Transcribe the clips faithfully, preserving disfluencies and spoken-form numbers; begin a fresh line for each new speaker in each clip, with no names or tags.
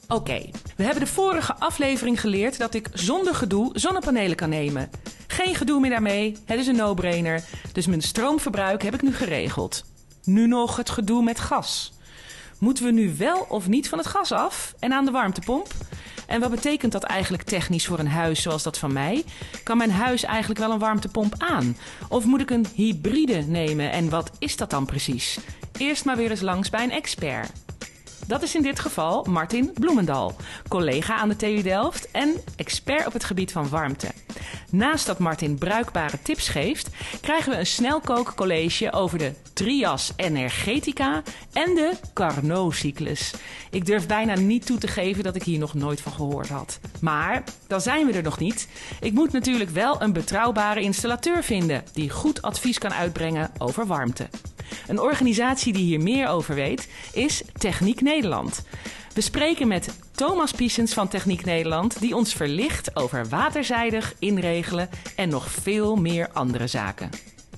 Oké, okay. We hebben de vorige aflevering geleerd dat ik zonder gedoe zonnepanelen kan nemen. Geen gedoe meer daarmee, het is een no-brainer. Dus mijn stroomverbruik heb ik nu geregeld. Nu nog het gedoe met gas. Moeten we nu wel of niet van het gas af en aan de warmtepomp? En wat betekent dat eigenlijk technisch voor een huis zoals dat van mij? Kan mijn huis eigenlijk wel een warmtepomp aan? Of moet ik een hybride nemen en wat is dat dan precies? Eerst maar weer eens langs bij een expert. Dat is in dit geval Martin Bloemendal, collega aan de T U Delft en expert op het gebied van warmte. Naast dat Martin bruikbare tips geeft, krijgen we een snelkookcollege over de Trias Energetica en de Carnot-cyclus. Ik durf bijna niet toe te geven dat ik hier nog nooit van gehoord had. Maar dan zijn we er nog niet. Ik moet natuurlijk wel een betrouwbare installateur vinden die goed advies kan uitbrengen over warmte. Een organisatie die hier meer over weet is Techniek Nederland. We spreken met Thomas Piessens van Techniek Nederland die ons verlicht over waterzijdig inregelen en nog veel meer andere zaken.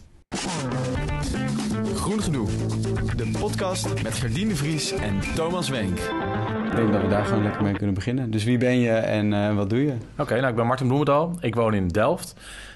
Groen Gedoe, de podcast met Gerdien de Vries en Thomas Wenk.
Ik denk dat we daar gewoon lekker mee kunnen beginnen. Dus wie ben je en uh, wat doe je?
Oké, okay, nou ik ben Martin Bloemendal. Ik woon in Delft.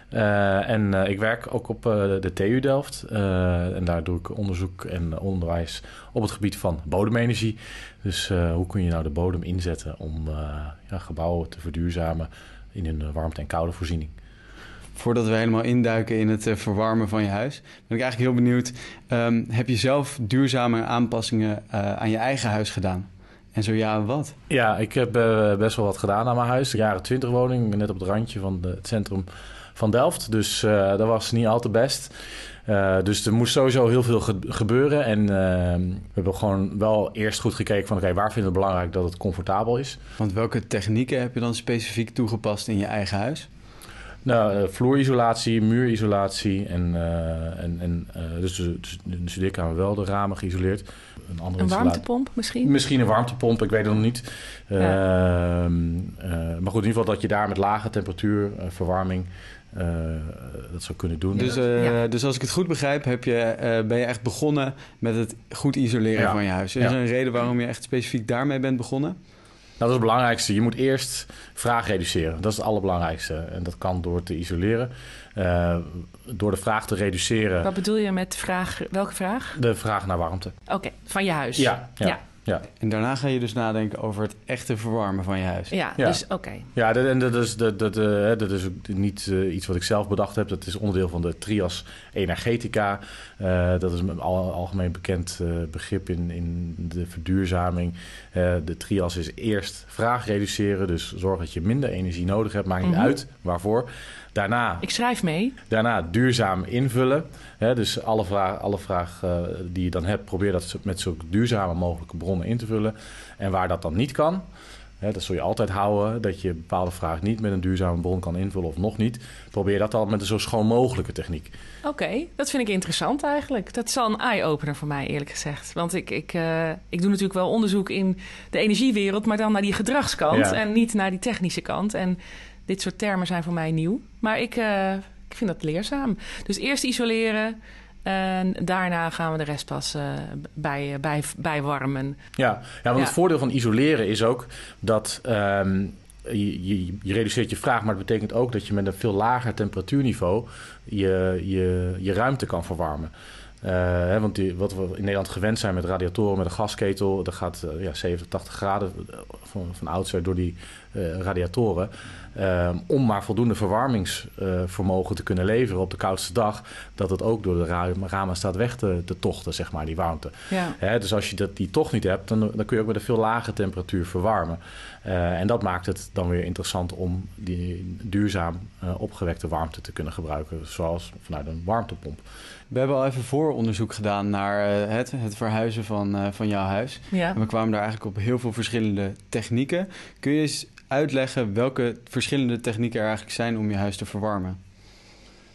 Uh, en uh, ik werk ook op uh, de T U Delft. Uh, en daar doe ik onderzoek en onderwijs op het gebied van bodemenergie. Dus uh, hoe kun je nou de bodem inzetten om uh, ja, gebouwen te verduurzamen in een warmte- en koudevoorziening.
Voordat we helemaal induiken in het uh, verwarmen van je huis, ben ik eigenlijk heel benieuwd. Um, heb je zelf duurzame aanpassingen uh, aan je eigen huis gedaan? En zo ja, wat?
Ja, ik heb uh, best wel wat gedaan aan mijn huis. De jaren twintig woning, net op het randje van de, het centrum van Delft. Dus uh, dat was niet al te best. Uh, dus er moest sowieso heel veel ge- gebeuren. En uh, we hebben gewoon wel eerst goed gekeken van... oké, okay, waar vinden we het belangrijk dat het comfortabel is?
Want welke technieken heb je dan specifiek toegepast in je eigen huis?
Nou, uh, vloerisolatie, muurisolatie en, uh, en, en uh, dus, dus in de studeerkamer wel de ramen geïsoleerd.
Een, andere een warmtepomp misschien?
Misschien een warmtepomp, ik weet het nog niet. Uh, ja. uh, maar goed, in ieder geval dat je daar met lage temperatuur, uh, verwarming, uh, dat zou kunnen doen.
Dus, uh, ja. dus als ik het goed begrijp, heb je, uh, ben je echt begonnen met het goed isoleren ja. van je huis. Is er ja. een reden waarom je echt specifiek daarmee bent begonnen?
Dat is het belangrijkste. Je moet eerst vraag reduceren. Dat is het allerbelangrijkste. En dat kan door te isoleren. Uh, door de vraag te reduceren.
Wat bedoel je met vraag? Welke vraag?
De vraag naar warmte.
Oké, okay, van je huis.
Ja, ja, ja. ja.
En daarna ga je dus nadenken over het echte verwarmen van je huis.
Ja, ja. dus oké. Okay.
Ja, en dat is, dat, dat, uh, dat is niet uh, iets wat ik zelf bedacht heb. Dat is onderdeel van de Trias Energetica. Uh, dat is een al, algemeen bekend uh, begrip in, in de verduurzaming. Uh, de Trias is eerst vraag reduceren. Dus zorg dat je minder energie nodig hebt. Maakt niet mm-hmm. uit waarvoor. Daarna,
ik schrijf mee.
Daarna duurzaam invullen. Hè, dus alle vraag, alle vraag uh, die je dan hebt, probeer dat met zo duurzame mogelijke bronnen in te vullen. En waar dat dan niet kan, hè, dat zul je altijd houden, dat je een bepaalde vraag niet met een duurzame bron kan invullen of nog niet. Probeer dat dan met een zo schoon mogelijke techniek.
Oké, okay, dat vind ik interessant eigenlijk. Dat is al een eye-opener voor mij, eerlijk gezegd. Want ik, ik, uh, ik doe natuurlijk wel onderzoek in de energiewereld, maar dan naar die gedragskant ja. en niet naar die technische kant. En dit soort termen zijn voor mij nieuw. Maar ik, uh, ik vind dat leerzaam. Dus eerst isoleren. En daarna gaan we de rest pas uh, bij, bij, bijwarmen.
Ja, ja, want ja. het voordeel van isoleren is ook dat um, je, je, je reduceert je vraag. Maar het betekent ook dat je met een veel lager temperatuurniveau je, je, je ruimte kan verwarmen. Uh, hè, want die, wat we in Nederland gewend zijn met radiatoren, met een gasketel, dat gaat uh, ja, zeventig, tachtig graden van, van oudsher door die uh, radiatoren. Uh, om maar voldoende verwarmingsvermogen uh, te kunnen leveren op de koudste dag, dat het ook door de ra- ramen staat weg te, te tochten, zeg maar, die warmte. Ja. Hè, dus als je dat, die toch niet hebt, dan, dan kun je ook met een veel lage temperatuur verwarmen. Uh, en dat maakt het dan weer interessant om die duurzaam uh, opgewekte warmte te kunnen gebruiken, zoals vanuit een warmtepomp.
We hebben al even vooronderzoek gedaan naar uh, het, het verhuizen van, uh, van jouw huis. Ja. En we kwamen daar eigenlijk op heel veel verschillende technieken. Kun je eens uitleggen welke verschillende technieken er eigenlijk zijn om je huis te verwarmen?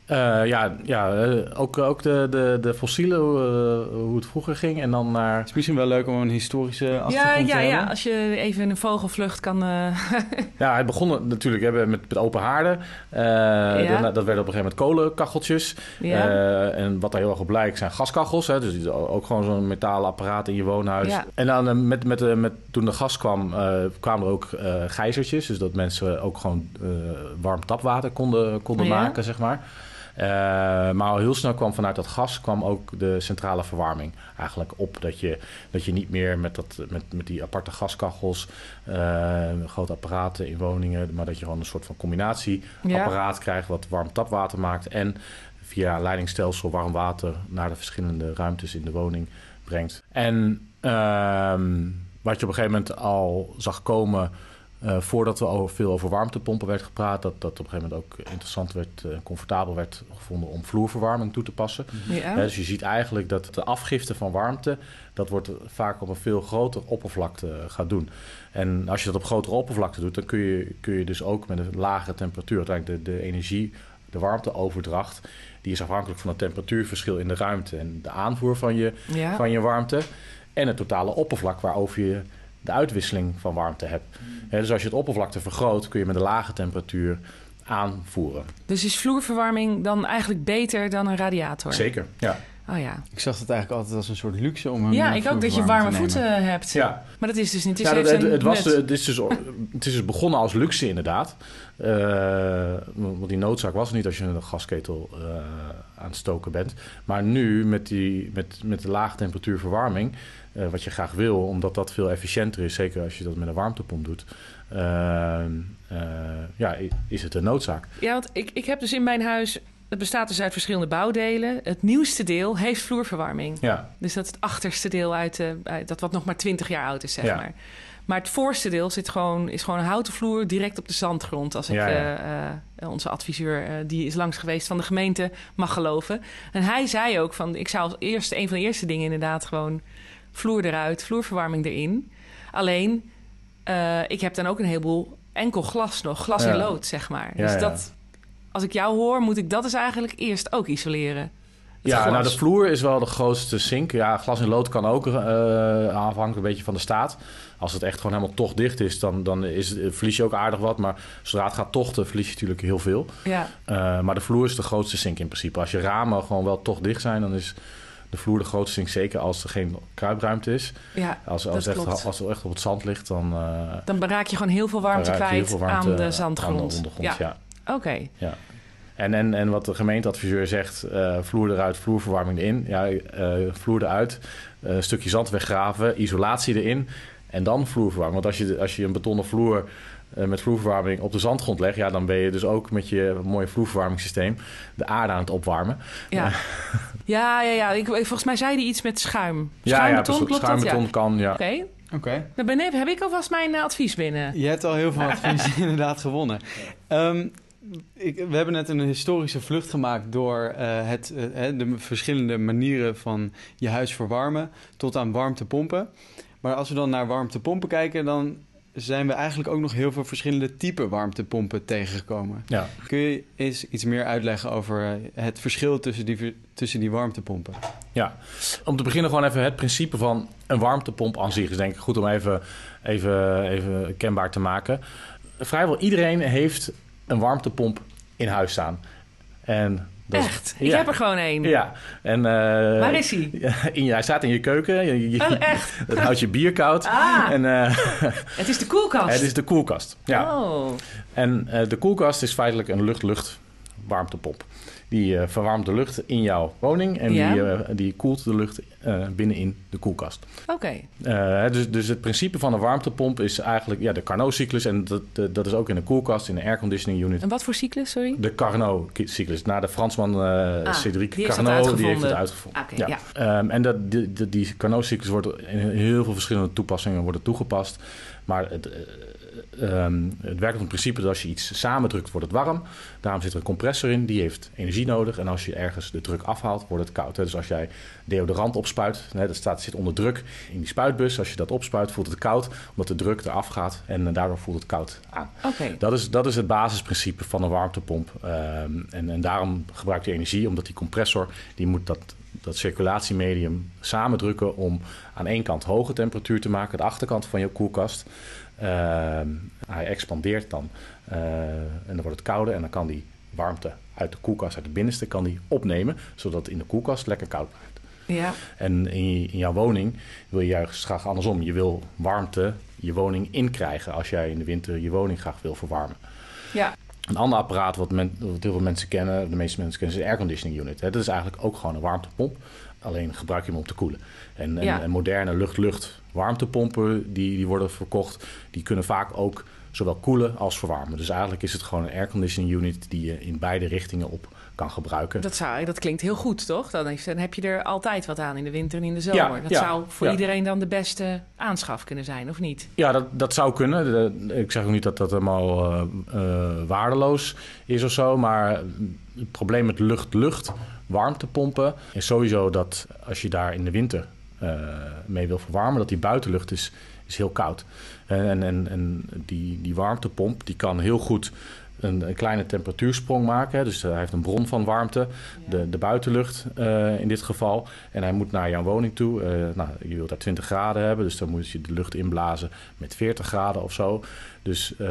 Uh, ja, ja uh, ook, ook de, de, de fossielen, uh, hoe het vroeger ging. En dan naar...
Het is misschien wel leuk om een historische achtergrond
ja,
te
ja,
hebben.
Ja, als je even een vogelvlucht kan... Uh...
ja, het begon natuurlijk hebben met, met open haarden. Uh, ja. dan, dat werden op een gegeven moment kolenkacheltjes. Ja. Uh, en wat daar heel erg op lijkt zijn gaskachels. Hè, dus ook gewoon zo'n metalen apparaat in je woonhuis. Ja. En dan uh, met, met, uh, met, toen de gas kwam, uh, kwamen er ook uh, gijzertjes. Dus dat mensen ook gewoon uh, warm tapwater konden, konden ja. maken, zeg maar. Uh, maar al heel snel kwam vanuit dat gas kwam ook de centrale verwarming eigenlijk op. Dat je, dat je niet meer met, dat, met, met die aparte gaskachels, uh, grote apparaten in woningen, maar dat je gewoon een soort van combinatieapparaat ja. krijgt wat warm tapwater maakt en via leidingstelsel warm water naar de verschillende ruimtes in de woning brengt. En uh, wat je op een gegeven moment al zag komen... Uh, voordat er over, veel over warmtepompen werd gepraat... dat dat op een gegeven moment ook interessant werd... Uh, comfortabel werd gevonden om vloerverwarming toe te passen. Ja. Uh, dus je ziet eigenlijk dat de afgifte van warmte... dat wordt vaak op een veel grotere oppervlakte uh, gaat doen. En als je dat op grotere oppervlakte doet... dan kun je, kun je dus ook met een lagere temperatuur... uiteindelijk de, de energie, de warmteoverdracht... die is afhankelijk van het temperatuurverschil in de ruimte... en de aanvoer van je, ja. van je warmte... en het totale oppervlak waarover je... de uitwisseling van warmte hebt. He, dus als je het oppervlakte vergroot... kun je met een lage temperatuur aanvoeren.
Dus is vloerverwarming dan eigenlijk beter dan een radiator?
Zeker, ja.
Oh ja.
Ik zag het eigenlijk altijd als een soort luxe om een
Ja, ik ook dat je warme voeten hebt. Ja. Maar dat is dus niet. Het is,
ja, het, het, het, was de, het, is dus, het is dus begonnen als luxe inderdaad. Uh, want die noodzaak was er niet als je een gasketel uh, aan het stoken bent. Maar nu met, die, met, met de lage temperatuurverwarming... Uh, wat je graag wil, omdat dat veel efficiënter is... zeker als je dat met een warmtepomp doet... Uh, uh, ja, is het een noodzaak.
Ja, want ik, ik heb dus in mijn huis... het bestaat dus uit verschillende bouwdelen. Het nieuwste deel heeft vloerverwarming. Ja. Dus dat is het achterste deel uit, uh, uit dat wat nog maar twintig jaar oud is, zeg ja. maar. Maar het voorste deel zit gewoon, is gewoon een houten vloer... direct op de zandgrond. Als ik ja, ja. Uh, uh, onze adviseur, uh, die is langs geweest van de gemeente... mag geloven. En hij zei ook van... ik zou als eerste, een van de eerste dingen inderdaad gewoon... vloer eruit, vloerverwarming erin. Alleen, uh, ik heb dan ook een heleboel enkel glas nog. Glas ja. en lood, zeg maar. Ja, dus dat, ja. als ik jou hoor, moet ik dat dus eigenlijk eerst ook isoleren.
Ja, glas. Nou de vloer is wel de grootste sink. Ja, glas en lood kan ook uh, afhankelijk een beetje van de staat. Als het echt gewoon helemaal tochtdicht is, dan, dan is, verlies je ook aardig wat. Maar zodra het gaat tochten, verlies je natuurlijk heel veel. Ja. Uh, maar de vloer is de grootste sink in principe. Als je ramen gewoon wel tochtdicht zijn, dan is... de vloer de grootste sink, zeker als er geen kruipruimte is. Ja, als, als, echt, als het echt op het zand ligt, dan... Uh,
dan raak je gewoon heel veel warmte kwijt veel warmte aan de zandgrond.
Aan de ondergrond, ja.
ja. Oké. Okay.
Ja. En, en, en wat de gemeenteadviseur zegt, uh, vloer eruit, vloerverwarming erin. Ja, uh, vloer eruit, uh, een stukje zand weggraven, isolatie erin en dan vloerverwarming. Want als je, als je een betonnen vloer... Uh, met vloerverwarming op de zandgrond legt... ja, dan ben je dus ook met je mooie vloerverwarmingssysteem... de aarde aan het opwarmen.
Ja, uh. ja, ja, ja. Ik, volgens mij zei hij iets met schuim. Schuimbeton,
ja, ja,
klopt
schuimbeton
dat? Ja.
kan, ja.
Oké.
Okay. Okay.
Dan ben, heb ik alvast mijn uh, advies binnen.
Je hebt al heel veel advies inderdaad gewonnen. Um, ik, we hebben net een historische vlucht gemaakt... door uh, het, uh, de verschillende manieren van je huis verwarmen... tot aan warmtepompen. Maar als we dan naar warmtepompen kijken... dan zijn we eigenlijk ook nog heel veel verschillende typen warmtepompen tegengekomen. Ja. Kun je eens iets meer uitleggen over het verschil tussen die, tussen die warmtepompen?
Ja, om te beginnen gewoon even het principe van een warmtepomp aan zich. Is denk ik goed om even, even, even kenbaar te maken. Vrijwel iedereen heeft een warmtepomp in huis staan. En
dat echt? Is, ik ja. heb er gewoon één.
Ja. En, uh,
waar is hij?
In, hij staat in je keuken. Je, je,
oh, echt?
Dat houdt je bier koud.
Ah,
en, uh,
het is de koelkast.
Het is de koelkast, ja.
Oh.
En uh, de koelkast is feitelijk een lucht-lucht warmtepomp. Die uh, verwarmt de lucht in jouw woning en ja. die, uh, die koelt de lucht uh, binnenin de koelkast.
Oké. Okay.
Uh, dus, dus het principe van een warmtepomp is eigenlijk ja, de Carnot-cyclus. En dat, dat is ook in een koelkast, in een airconditioning unit.
En wat voor cyclus, sorry?
De Carnot-cyclus. Na de Fransman uh, ah, Cédric die Carnot, die heeft het uitgevonden.
Okay, ja.
Ja. Um, en dat, die, die, die Carnot-cyclus wordt in heel veel verschillende toepassingen worden toegepast. Maar het... Uh, Um, het werkt op het principe dat als je iets samendrukt, wordt het warm. Daarom zit er een compressor in, die heeft energie energie nodig. En als je ergens de druk afhaalt, wordt het koud. Hè? Dus als jij deodorant opspuit, hè, dat staat, zit onder druk in die spuitbus. Als je dat opspuit, voelt het koud, omdat de druk eraf gaat. En daardoor voelt het koud aan.
Okay.
Dat is, dat is het basisprincipe van een warmtepomp. Um, en, en daarom gebruikt hij energie, omdat die compressor, die moet dat, dat circulatiemedium samendrukken om aan één kant hoge temperatuur te maken, de achterkant van je koelkast. Uh, hij expandeert dan uh, en dan wordt het kouder en dan kan die warmte uit de koelkast, uit het binnenste, kan die opnemen, zodat het in de koelkast lekker koud blijft.
Ja.
En in, je, in jouw woning wil je juist graag andersom. Je wil warmte je woning inkrijgen als jij in de winter je woning graag wil verwarmen.
Ja.
Een ander apparaat wat, men, wat heel veel mensen kennen, de meeste mensen kennen, is een airconditioning unit. Hè. Dat is eigenlijk ook gewoon een warmtepomp. Alleen gebruik je hem om te koelen. En, en,
ja.
en moderne lucht-lucht warmtepompen die, die worden verkocht, die kunnen vaak ook zowel koelen als verwarmen. Dus eigenlijk is het gewoon een airconditioning unit die je in beide richtingen op kan gebruiken.
Dat, zou, dat klinkt heel goed, toch? Dan, heeft, dan heb je er altijd wat aan in de winter en in de zomer.
Ja,
dat
ja,
zou voor
ja.
iedereen dan de beste aanschaf kunnen zijn, of niet?
Ja, dat, dat zou kunnen. De, ik zeg ook niet dat dat helemaal uh, uh, waardeloos is of zo. Maar het probleem met lucht-lucht warmtepompen is sowieso dat als je daar in de winter uh, mee wil verwarmen, dat die buitenlucht is, is heel koud. En, en, en die, die warmtepomp die kan heel goed een, een kleine temperatuursprong maken. Dus hij heeft een bron van warmte, ja. de, de buitenlucht uh, in dit geval. En hij moet naar jouw woning toe. Uh, nou, je wilt daar twintig graden hebben, dus dan moet je de lucht inblazen met veertig graden of zo. Dus, uh,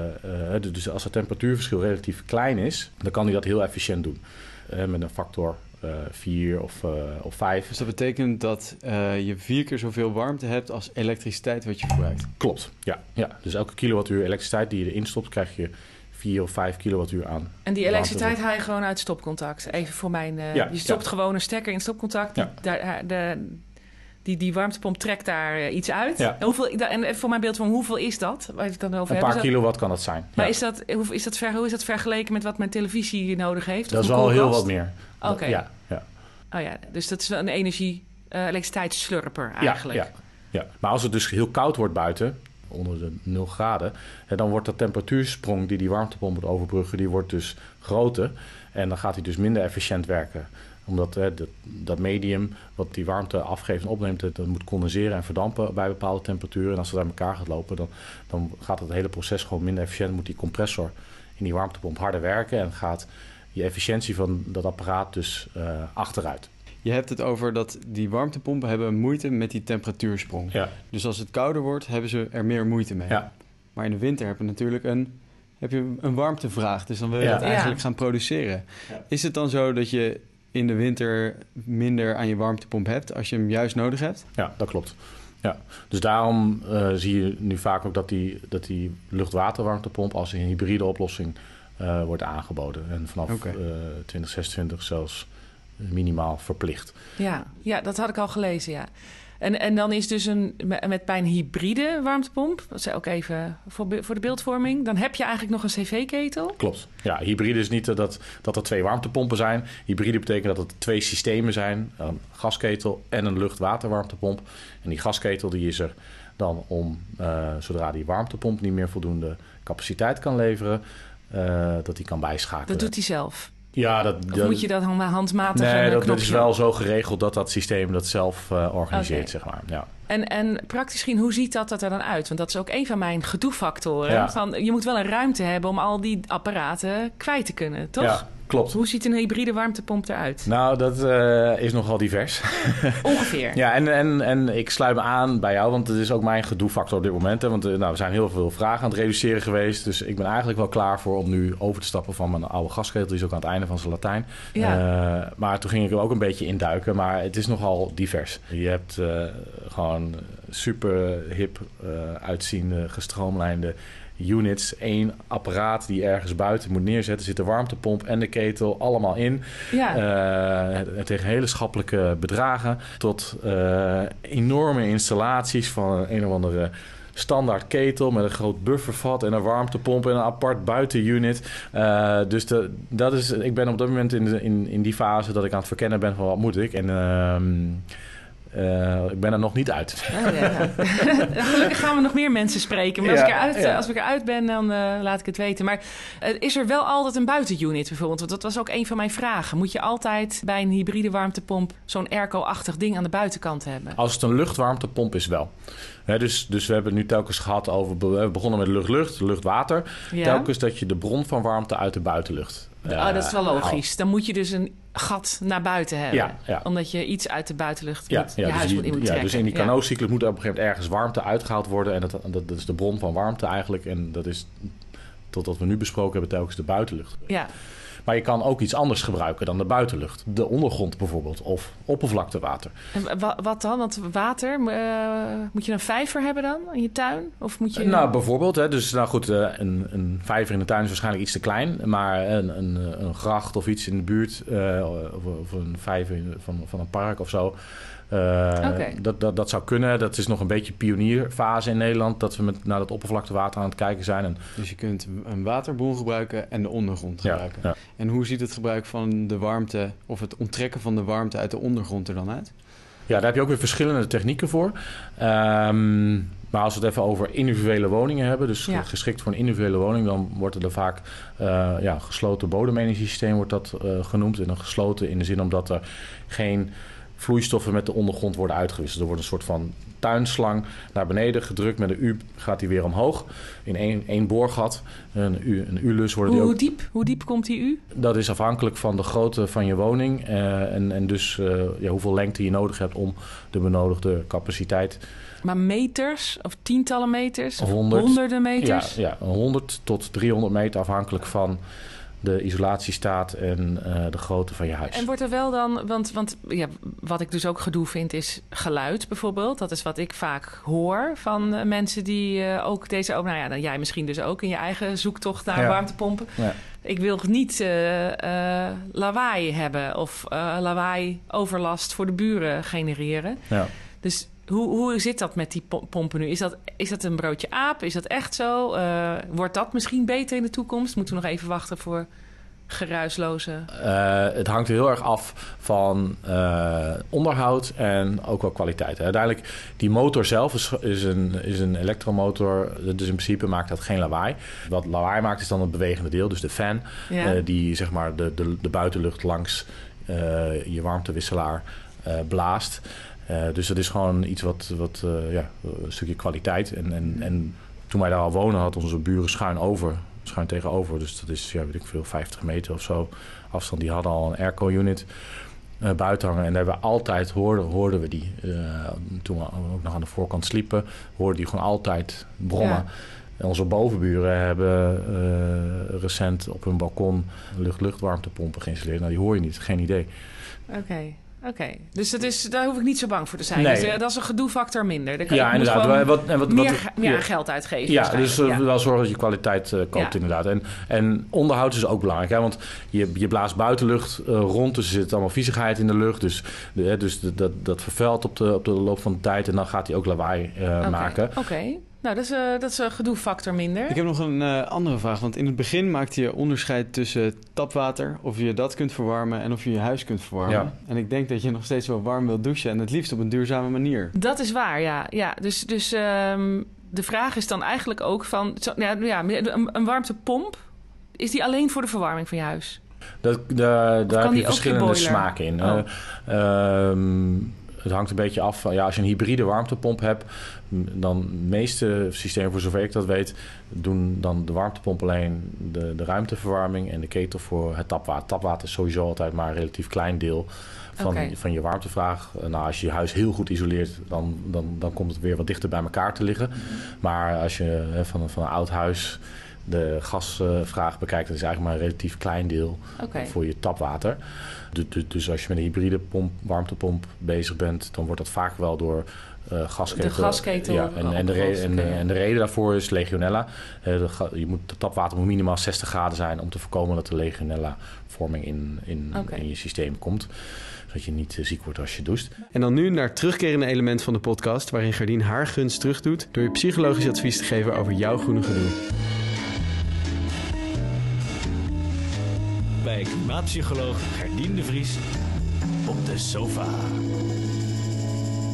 uh, dus als het temperatuurverschil relatief klein is, dan kan hij dat heel efficiënt doen. Uh, met een factor uh, vier of, uh, of vijf.
Dus dat betekent dat uh, je vier keer zoveel warmte hebt als elektriciteit wat je verbruikt?
Klopt, ja. ja. Dus elke kilowattuur elektriciteit die je erin stopt, krijg je vier of vijf kilowattuur aan.
En die elektriciteit haal je gewoon uit stopcontact? Even voor mijn... Uh, ja, je stopt ja. gewoon een stekker in stopcontact. Die, ja. daar, de, die, die warmtepomp trekt daar uh, iets uit. Ja. En, hoeveel, en voor mijn beeld van hoeveel is dat? Waar het dan over
een
hebben?
paar kilowatt kan dat zijn.
Maar
ja.
is dat, hoe, is dat ver, hoe is dat vergeleken met wat mijn televisie nodig heeft?
Dat is wel heel wat meer.
Oké. Okay.
Ja, ja.
Oh ja, dus dat is een energie, uh, elektriciteitsslurper eigenlijk.
Ja, ja, ja, maar als het dus heel koud wordt buiten, onder de nul graden, dan wordt de temperatuursprong die die warmtepomp moet overbruggen, die wordt dus groter. En dan gaat hij dus minder efficiënt werken. Omdat hè, dat, dat medium wat die warmte afgeeft en opneemt, dat moet condenseren en verdampen bij bepaalde temperaturen. En als het uit elkaar gaat lopen, dan, dan gaat het hele proces gewoon minder efficiënt. Moet die compressor in die warmtepomp harder werken en gaat je efficiëntie van dat apparaat dus uh, achteruit.
Je hebt het over dat die warmtepompen hebben moeite met die temperatuursprong. Ja. Dus als het kouder wordt, hebben ze er meer moeite mee. Ja. Maar in de winter heb je natuurlijk een, heb je een warmtevraag. Dus dan wil je ja. dat eigenlijk ja. gaan produceren. Ja. Is het dan zo dat je in de winter minder aan je warmtepomp hebt als je hem juist nodig hebt?
Ja, dat klopt. Ja. Dus daarom uh, zie je nu vaak ook dat die, dat die lucht-water-warmtepomp als een hybride oplossing uh, wordt aangeboden. En vanaf okay. uh, twintig zesentwintig zelfs minimaal verplicht.
Ja, ja, dat had ik al gelezen, ja. En, en dan is dus een, met bij een hybride warmtepomp, dat is ook even voor, voor de beeldvorming, dan heb je eigenlijk nog een cv-ketel?
Klopt. Ja, hybride is niet dat, dat er twee warmtepompen zijn. Hybride betekent dat er twee systemen zijn, een gasketel en een lucht-water-warmtepomp. En die gasketel die is er dan om, uh, zodra die warmtepomp niet meer voldoende capaciteit kan leveren, uh, dat die kan bijschakelen.
Dat doet hij zelf?
Ja, dat,
of
dat,
moet je dat handmatig
nee,
een
dat,
knopje?
dat is wel zo geregeld dat dat systeem dat zelf uh, organiseert, okay. zeg maar. Ja.
En, en praktisch gezien, hoe ziet dat, dat er dan uit? Want dat is ook een van mijn gedoefactoren.
Ja.
Van, je moet wel een ruimte hebben om al die apparaten kwijt te kunnen, toch?
Ja, klopt.
Hoe ziet een hybride warmtepomp eruit?
Nou, dat uh, is nogal divers.
Ongeveer.
Ja, en, en, en ik sluit me aan bij jou, want het is ook mijn gedoefactor op dit moment. Hè, want uh, nou, er zijn heel veel vragen aan het reduceren geweest. Dus ik ben eigenlijk wel klaar voor om nu over te stappen van mijn oude gasketel. Die is ook aan het einde van zijn Latijn. Ja. Uh, maar toen ging ik er ook een beetje induiken. Maar het is nogal divers. Je hebt uh, gewoon super hip uh, uitziende, gestroomlijnde units. Eén apparaat die ergens buiten moet neerzetten. Zit de warmtepomp en de ketel allemaal in. Ja. Uh, tegen hele schappelijke bedragen. Tot uh, enorme installaties van een of andere standaard ketel met een groot buffervat en een warmtepomp en een apart buitenunit. Uh, dus de, dat is, ik ben op dat moment in, de, in, in die fase dat ik aan het verkennen ben van wat moet ik. En uh, Uh, ik ben er nog niet uit.
Oh, ja, ja. Gelukkig gaan we nog meer mensen spreken. Maar als, ja, ik, eruit, ja. als ik eruit ben, dan uh, laat ik het weten. Maar uh, is er wel altijd een buitenunit bijvoorbeeld? Want dat was ook een van mijn vragen. Moet je altijd bij een hybride warmtepomp zo'n airco-achtig ding aan de buitenkant hebben?
Als het een luchtwarmtepomp is wel. He, dus, dus we hebben het nu telkens gehad over... We hebben begonnen met lucht-lucht, lucht-water. Ja. Telkens dat je de bron van warmte uit de buitenlucht...
Oh, dat is wel logisch. Dan moet je dus een gat naar buiten hebben.
Ja, ja.
Omdat je iets uit de buitenlucht
ja,
moet,
ja,
je
dus
huis
die,
moet in moet
ja,
trekken.
Dus in die
ja.
Carnot-cyclus moet er op een gegeven moment ergens warmte uitgehaald worden. En dat, dat, dat is de bron van warmte eigenlijk. En dat is, tot wat we nu besproken hebben, telkens de buitenlucht.
Ja.
Maar je kan ook iets anders gebruiken dan de buitenlucht. De ondergrond bijvoorbeeld, of oppervlaktewater.
En wa- wat dan? Want water, uh, moet je een vijver hebben dan in je tuin? Of moet je...
Nou, bijvoorbeeld. Hè, dus nou goed, uh, een, een vijver in de tuin is waarschijnlijk iets te klein. Maar een, een, een gracht of iets in de buurt, uh, of, of een vijver van, van een park of zo... Uh, okay. dat, dat, dat zou kunnen. Dat is nog een beetje pionierfase in Nederland... dat we met, naar dat oppervlaktewater aan het kijken zijn. En...
Dus je kunt een waterbron gebruiken en de ondergrond gebruiken.
Ja, ja.
En hoe ziet het gebruik van de warmte... of het onttrekken van de warmte uit de ondergrond er dan uit?
Ja, daar heb je ook weer verschillende technieken voor. Um, maar als we het even over individuele woningen hebben... dus ja. geschikt voor een individuele woning... dan wordt er vaak uh, ja, gesloten bodemenergiesysteem wordt dat, uh, genoemd. En dan gesloten in de zin omdat er geen... vloeistoffen met de ondergrond worden uitgewisseld. Er wordt een soort van tuinslang naar beneden gedrukt. Met een U gaat die weer omhoog. In één, één boorgat. Een, U, een U-lus worden
hoe,
die ook...
Hoe diep? Hoe diep komt die U?
Dat is afhankelijk van de grootte van je woning. Uh, en, en dus uh, ja, hoeveel lengte je nodig hebt om de benodigde capaciteit...
Maar meters of tientallen meters? Of
honderd,
honderden meters?
Ja, ja, honderd tot driehonderd meter afhankelijk van... de isolatiestaat en uh, de grootte van je huis.
En wordt er wel dan... Want, want ja, wat ik dus ook gedoe vind is geluid bijvoorbeeld. Dat is wat ik vaak hoor van uh, mensen die uh, ook deze... Oh, nou ja, dan jij misschien dus ook in je eigen zoektocht naar ja. warmtepompen. Ja. Ik wil niet uh, uh, lawaai hebben of uh, lawaai overlast voor de buren genereren. Ja. Dus... Hoe, hoe zit dat met die pompen nu? Is dat, is dat een broodje aap? Is dat echt zo? Uh, wordt dat misschien beter in de toekomst? Moeten we nog even wachten voor geruisloze...
Uh, het hangt heel erg af van uh, onderhoud en ook wel kwaliteit. Uiteindelijk, die motor zelf is, is, een, is een elektromotor. Dus in principe maakt dat geen lawaai. Wat lawaai maakt is dan het bewegende deel, dus de fan. Ja. Uh, die zeg maar de, de, de buitenlucht langs uh, je warmtewisselaar uh, blaast. Uh, dus dat is gewoon iets wat, wat uh, ja, een stukje kwaliteit. En, en, en toen wij daar al wonen, had onze buren schuin over, schuin tegenover. Dus dat is, ja, weet ik veel, vijftig meter of zo afstand. Die hadden al een airco-unit uh, buiten hangen. En daar hebben we altijd, hoorden, hoorden we die. Uh, toen we ook nog aan de voorkant sliepen, hoorden die gewoon altijd brommen. Ja. En onze bovenburen hebben uh, recent op hun balkon lucht-luchtwarmtepompen geïnstalleerd. Nou, die hoor je niet, geen idee.
Oké. Okay. Oké, okay. dus dat is, daar hoef ik niet zo bang voor te zijn.
Nee.
Dus, dat is een gedoefactor minder. Dan kan
ja,
je
inderdaad. Wat, en wat,
meer,
wat,
meer
ja.
geld uitgeven.
Ja, dus uh, ja. wel zorgen dat je kwaliteit uh, koopt
ja.
inderdaad. En, en onderhoud is ook belangrijk. Hè? Want je, je blaast buitenlucht uh, rond, dus er zit allemaal viezigheid in de lucht. Dus, de, dus de, dat, dat vervuilt op de, op de loop van de tijd. En dan gaat hij ook lawaai uh, okay. maken.
Oké. Okay. Nou, dat is, uh, dat is een gedoefactor minder.
Ik heb nog een uh, andere vraag. Want in het begin maakte je onderscheid tussen tapwater... of je dat kunt verwarmen en of je je huis kunt verwarmen. Ja. En ik denk dat je nog steeds wel warm wilt douchen... en het liefst op een duurzame manier.
Dat is waar, ja. ja dus dus um, de vraag is dan eigenlijk ook van... Zo, ja, ja, een, een warmtepomp, is die alleen voor de verwarming van je huis?
Dat, de, daar heb je verschillende smaken in. Oh. Uh, um, Het hangt een beetje af van, ja, als je een hybride warmtepomp hebt, dan de meeste systemen, voor zover ik dat weet, doen dan de warmtepomp alleen de, de ruimteverwarming en de ketel voor het tapwater. Tapwater is sowieso altijd maar een relatief klein deel van, okay. van je warmtevraag. Nou, als je je huis heel goed isoleert, dan, dan, dan komt het weer wat dichter bij elkaar te liggen. Maar als je hè, van, van een oud huis de gasvraag bekijkt, dat is eigenlijk maar een relatief klein deel okay. voor je tapwater. Dus, dus als je met een hybride pomp, warmtepomp bezig bent, dan wordt dat vaak wel door uh, gasketel.
De gasketel.
Ja, en, en, de reden, en, okay. en de reden daarvoor is Legionella. Uh, de, je moet, het tapwater moet minimaal zestig graden zijn om te voorkomen dat de Legionella-vorming in, in, okay. in je systeem komt. Zodat je niet uh, ziek wordt als je doucht.
En dan nu naar het terugkerende element van de podcast, waarin Gerdien haar gunst terugdoet door je psychologisch advies te geven over jouw groene gedoe.
Bij klimaatpsycholoog Gerdien de Vries op de sofa.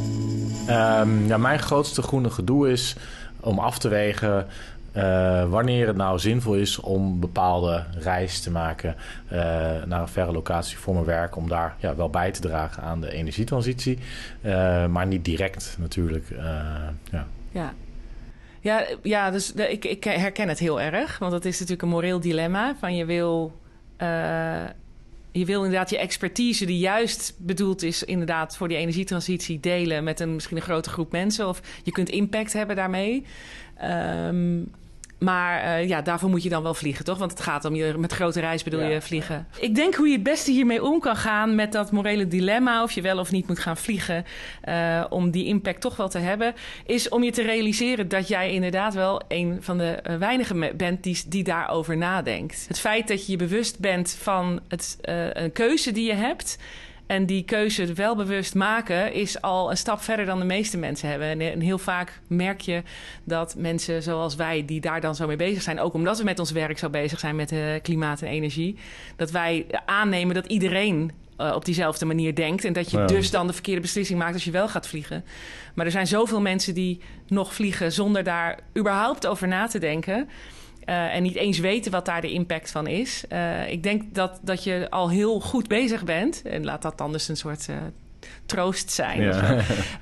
Um, ja, mijn grootste groene gedoe is om af te wegen uh, wanneer het nou zinvol is om een bepaalde reis te maken uh, naar een verre locatie voor mijn werk, om daar ja, wel bij te dragen aan de energietransitie, uh, maar niet direct natuurlijk. Uh, ja.
Ja. Ja, ja, dus de, ik, ik herken het heel erg. Want het is natuurlijk een moreel dilemma. Van je wil, uh, je wil inderdaad je expertise, die juist bedoeld is inderdaad voor die energietransitie, delen met een misschien een grote groep mensen. Of je kunt impact hebben daarmee. Um, Maar uh, ja, daarvoor moet je dan wel vliegen, toch? Want het gaat om je met grote reis bedoel ja. je vliegen. Ik denk hoe je het beste hiermee om kan gaan met dat morele dilemma, of je wel of niet moet gaan vliegen, uh, om die impact toch wel te hebben, is om je te realiseren dat jij inderdaad wel een van de uh, weinigen bent die, die daarover nadenkt. Het feit dat je je bewust bent van het, uh, een keuze die je hebt, en die keuze wel bewust maken is al een stap verder dan de meeste mensen hebben. En, en heel vaak merk je dat mensen zoals wij, die daar dan zo mee bezig zijn, ook omdat we met ons werk zo bezig zijn met uh, klimaat en energie, dat wij aannemen dat iedereen uh, op diezelfde manier denkt. En dat je ja. dus dan de verkeerde beslissing maakt als je wel gaat vliegen. Maar er zijn zoveel mensen die nog vliegen zonder daar überhaupt over na te denken. Uh, en niet eens weten wat daar de impact van is. Uh, ik denk dat, dat je al heel goed bezig bent. En laat dat dan dus een soort uh, troost zijn. Ja.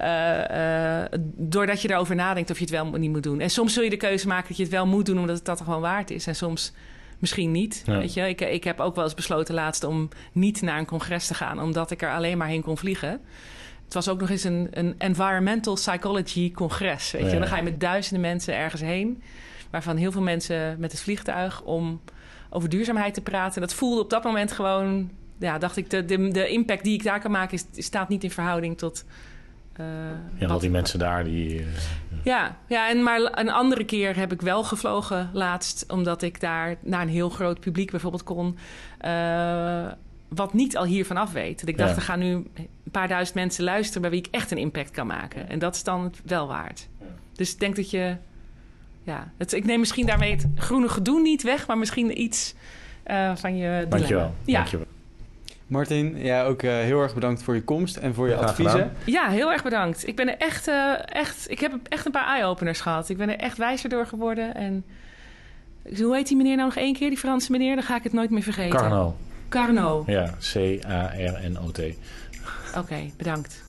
Uh, uh, doordat je erover nadenkt of je het wel niet moet doen. En soms zul je de keuze maken dat je het wel moet doen, omdat het dat gewoon waard is. En soms misschien niet. Ja. Weet je? Ik, ik heb ook wel eens besloten laatst om niet naar een congres te gaan, omdat ik er alleen maar heen kon vliegen. Het was ook nog eens een, een environmental psychology congres. Weet je? Ja. Dan ga je met duizenden mensen ergens heen, waarvan heel veel mensen met het vliegtuig, om over duurzaamheid te praten. Dat voelde op dat moment gewoon, ja, dacht ik, de, de, de impact die ik daar kan maken is, staat niet in verhouding tot Uh,
ja, al die mensen daar die... Uh,
ja, ja, en maar een andere keer heb ik wel gevlogen laatst, omdat ik daar naar een heel groot publiek bijvoorbeeld kon, uh, wat niet al hiervan af weet. Dat ik dacht, ja. er gaan nu een paar duizend mensen luisteren bij wie ik echt een impact kan maken. En dat is dan het wel waard. Ja. Dus ik denk dat je... Ja, het, ik neem misschien daarmee het groene gedoe niet weg, maar misschien iets uh, van je dilemma.
Dankjewel.
Ja.
Dankjewel.
Martin, ja, ook uh, heel erg bedankt voor je komst en voor je Graag adviezen. Gedaan.
Ja, heel erg bedankt. Ik ben er echt, uh, echt, ik heb echt een paar eye-openers gehad. Ik ben er echt wijzer door geworden. En hoe heet die meneer nou nog één keer, die Franse meneer? Dan ga ik het nooit meer vergeten.
Carnot.
Carnot.
Ja, C A R N O T.
Oké, okay, bedankt.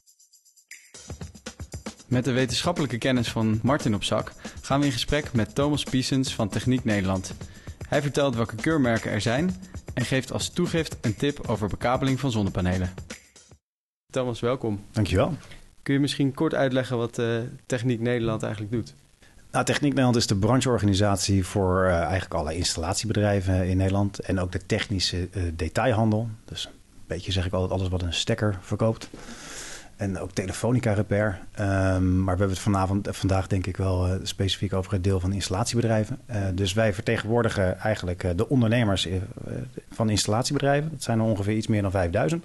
Met de wetenschappelijke kennis van Martin op zak gaan we in gesprek met Thomas Piessens van Techniek Nederland. Hij vertelt welke keurmerken er zijn en geeft als toegift een tip over bekabeling van zonnepanelen. Thomas, welkom.
Dankjewel.
Kun je misschien kort uitleggen wat uh, Techniek Nederland eigenlijk doet?
Nou, Techniek Nederland is de brancheorganisatie voor uh, eigenlijk alle installatiebedrijven in Nederland en ook de technische uh, detailhandel. Dus een beetje zeg ik altijd alles wat een stekker verkoopt. En ook telefonica repair. Um, maar we hebben het vanavond, vandaag denk ik wel uh, specifiek over het deel van installatiebedrijven. Uh, dus wij vertegenwoordigen eigenlijk uh, de ondernemers uh, van installatiebedrijven. Dat zijn er ongeveer iets meer dan vijfduizend.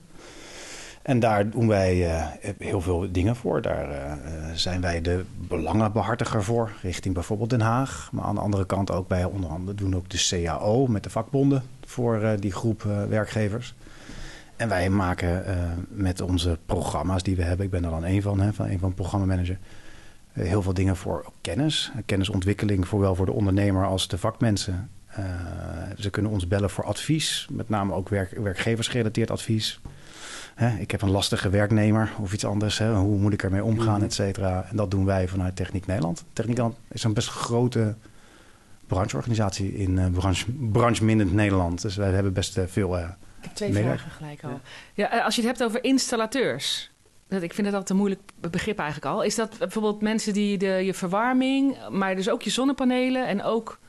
En daar doen wij uh, heel veel dingen voor. Daar uh, zijn wij de belangenbehartiger voor, richting bijvoorbeeld Den Haag. Maar aan de andere kant ook bij onder andere doen ook de C A O met de vakbonden voor uh, die groep uh, werkgevers. En wij maken uh, met onze programma's die we hebben, ik ben er dan één van, hè, van een van programmamanager, uh, heel veel dingen voor kennis. Kennisontwikkeling, zowel voor de ondernemer als de vakmensen. Uh, ze kunnen ons bellen voor advies, met name ook werk, werkgeversgerelateerd advies. Hè, ik heb een lastige werknemer of iets anders, hè, hoe moet ik ermee omgaan, et cetera. En dat doen wij vanuit Techniek Nederland. Techniek Nederland is een best grote brancheorganisatie in uh, branche, branchemindend Nederland. Dus wij hebben best uh, veel... Uh,
Ik heb twee Mede. vragen gelijk al. Ja. Ja, als je het hebt over installateurs, dat, ik vind dat altijd een moeilijk begrip eigenlijk al. Is dat bijvoorbeeld mensen die de, je verwarming, maar dus ook je zonnepanelen en ook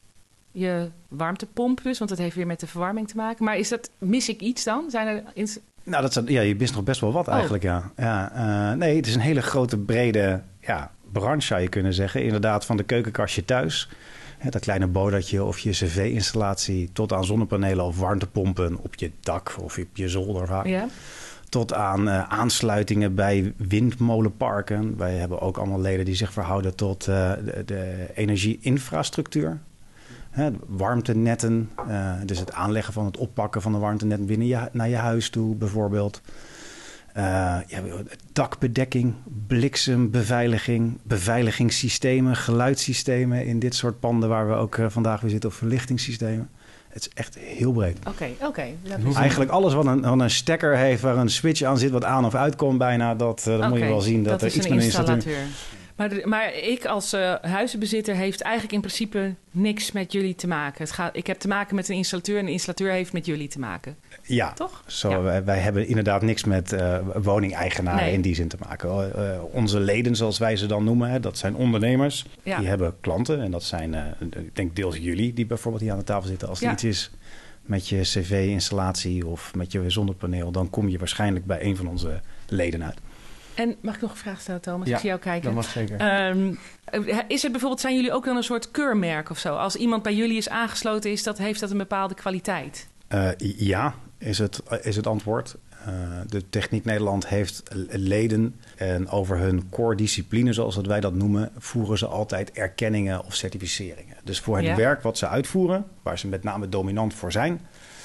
je warmtepomp dus, want dat heeft weer met de verwarming te maken. Maar is dat, mis ik iets dan? Zijn er inst-
nou, dat zijn, ja, je mist nog best wel wat eigenlijk, oh. ja. ja uh, nee, het is een hele grote, brede ja, branche zou je kunnen zeggen. Inderdaad, van de keukenkastje thuis, dat kleine bodertje of je cv-installatie, tot aan zonnepanelen of warmtepompen op je dak of op je zolder vaak. Ja. Tot aan uh, aansluitingen bij windmolenparken. Wij hebben ook allemaal leden die zich verhouden tot uh, de, de energie-infrastructuur. Hè, warmtenetten, uh, dus het aanleggen van het oppakken van de warmtenet binnen je, naar je huis toe bijvoorbeeld. Uh, ja, dakbedekking, bliksembeveiliging, beveiligingssystemen, geluidssystemen in dit soort panden waar we ook uh, vandaag weer zitten, of verlichtingssystemen. Het is echt heel breed.
Oké, okay, oké. Okay.
Eigenlijk alles wat een, wat een stekker heeft, waar een switch aan zit, wat aan of uitkomt bijna, dat, uh, dan okay, moet je wel zien dat, dat er iets met een installateur.
Maar, de, maar ik als uh, huizenbezitter heeft eigenlijk in principe niks met jullie te maken. Het gaat, ik heb te maken met een installateur en de installateur heeft met jullie te maken.
Ja,
toch?
Zo,
ja.
Wij, wij hebben inderdaad niks met uh, woningeigenaren nee. in die zin te maken. Uh, onze leden, zoals wij ze dan noemen, hè, dat zijn ondernemers. Ja. Die hebben klanten en dat zijn, uh, ik denk deels jullie die bijvoorbeeld hier aan de tafel zitten. Als er ja. iets is met je cv-installatie of met je zonnepaneel, dan kom je waarschijnlijk bij een van onze leden uit.
En mag ik nog een vraag stellen, Thomas?
Ja,
ik zie jou kijken.
dat mag zeker.
Um, is het bijvoorbeeld, zijn jullie ook dan een soort keurmerk of zo? Als iemand bij jullie is aangesloten, is dat, heeft dat een bepaalde kwaliteit?
Uh, ja, is het, is het antwoord. Uh, de Techniek Nederland heeft leden en over hun core discipline, zoals wij dat noemen, voeren ze altijd erkenningen of certificeringen. Dus voor het ja. werk wat ze uitvoeren, waar ze met name dominant voor zijn,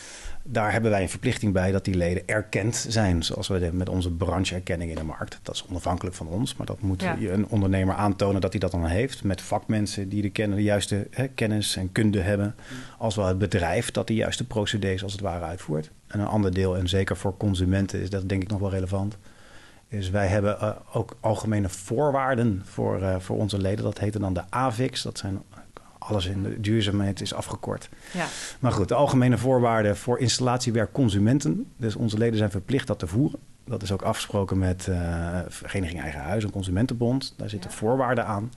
daar hebben wij een verplichting bij dat die leden erkend zijn, zoals we met onze brancheerkenning in de markt. Dat is onafhankelijk van ons, maar dat moet ja. een ondernemer aantonen dat hij dat dan heeft. Met vakmensen die de, ken- de juiste hè, kennis en kunde hebben. Als wel het bedrijf dat de juiste procedés als het ware uitvoert. En een ander deel, en zeker voor consumenten is dat denk ik nog wel relevant, is wij hebben uh, ook algemene voorwaarden voor, uh, voor onze leden. Dat heette dan de A V I X. Dat zijn alles in de duurzaamheid is afgekort. Ja. Maar goed, de algemene voorwaarden voor installatiewerk consumenten. Dus onze leden zijn verplicht dat te voeren. Dat is ook afgesproken met uh, Vereniging Eigen Huis, een consumentenbond. Daar zitten ja. voorwaarden aan.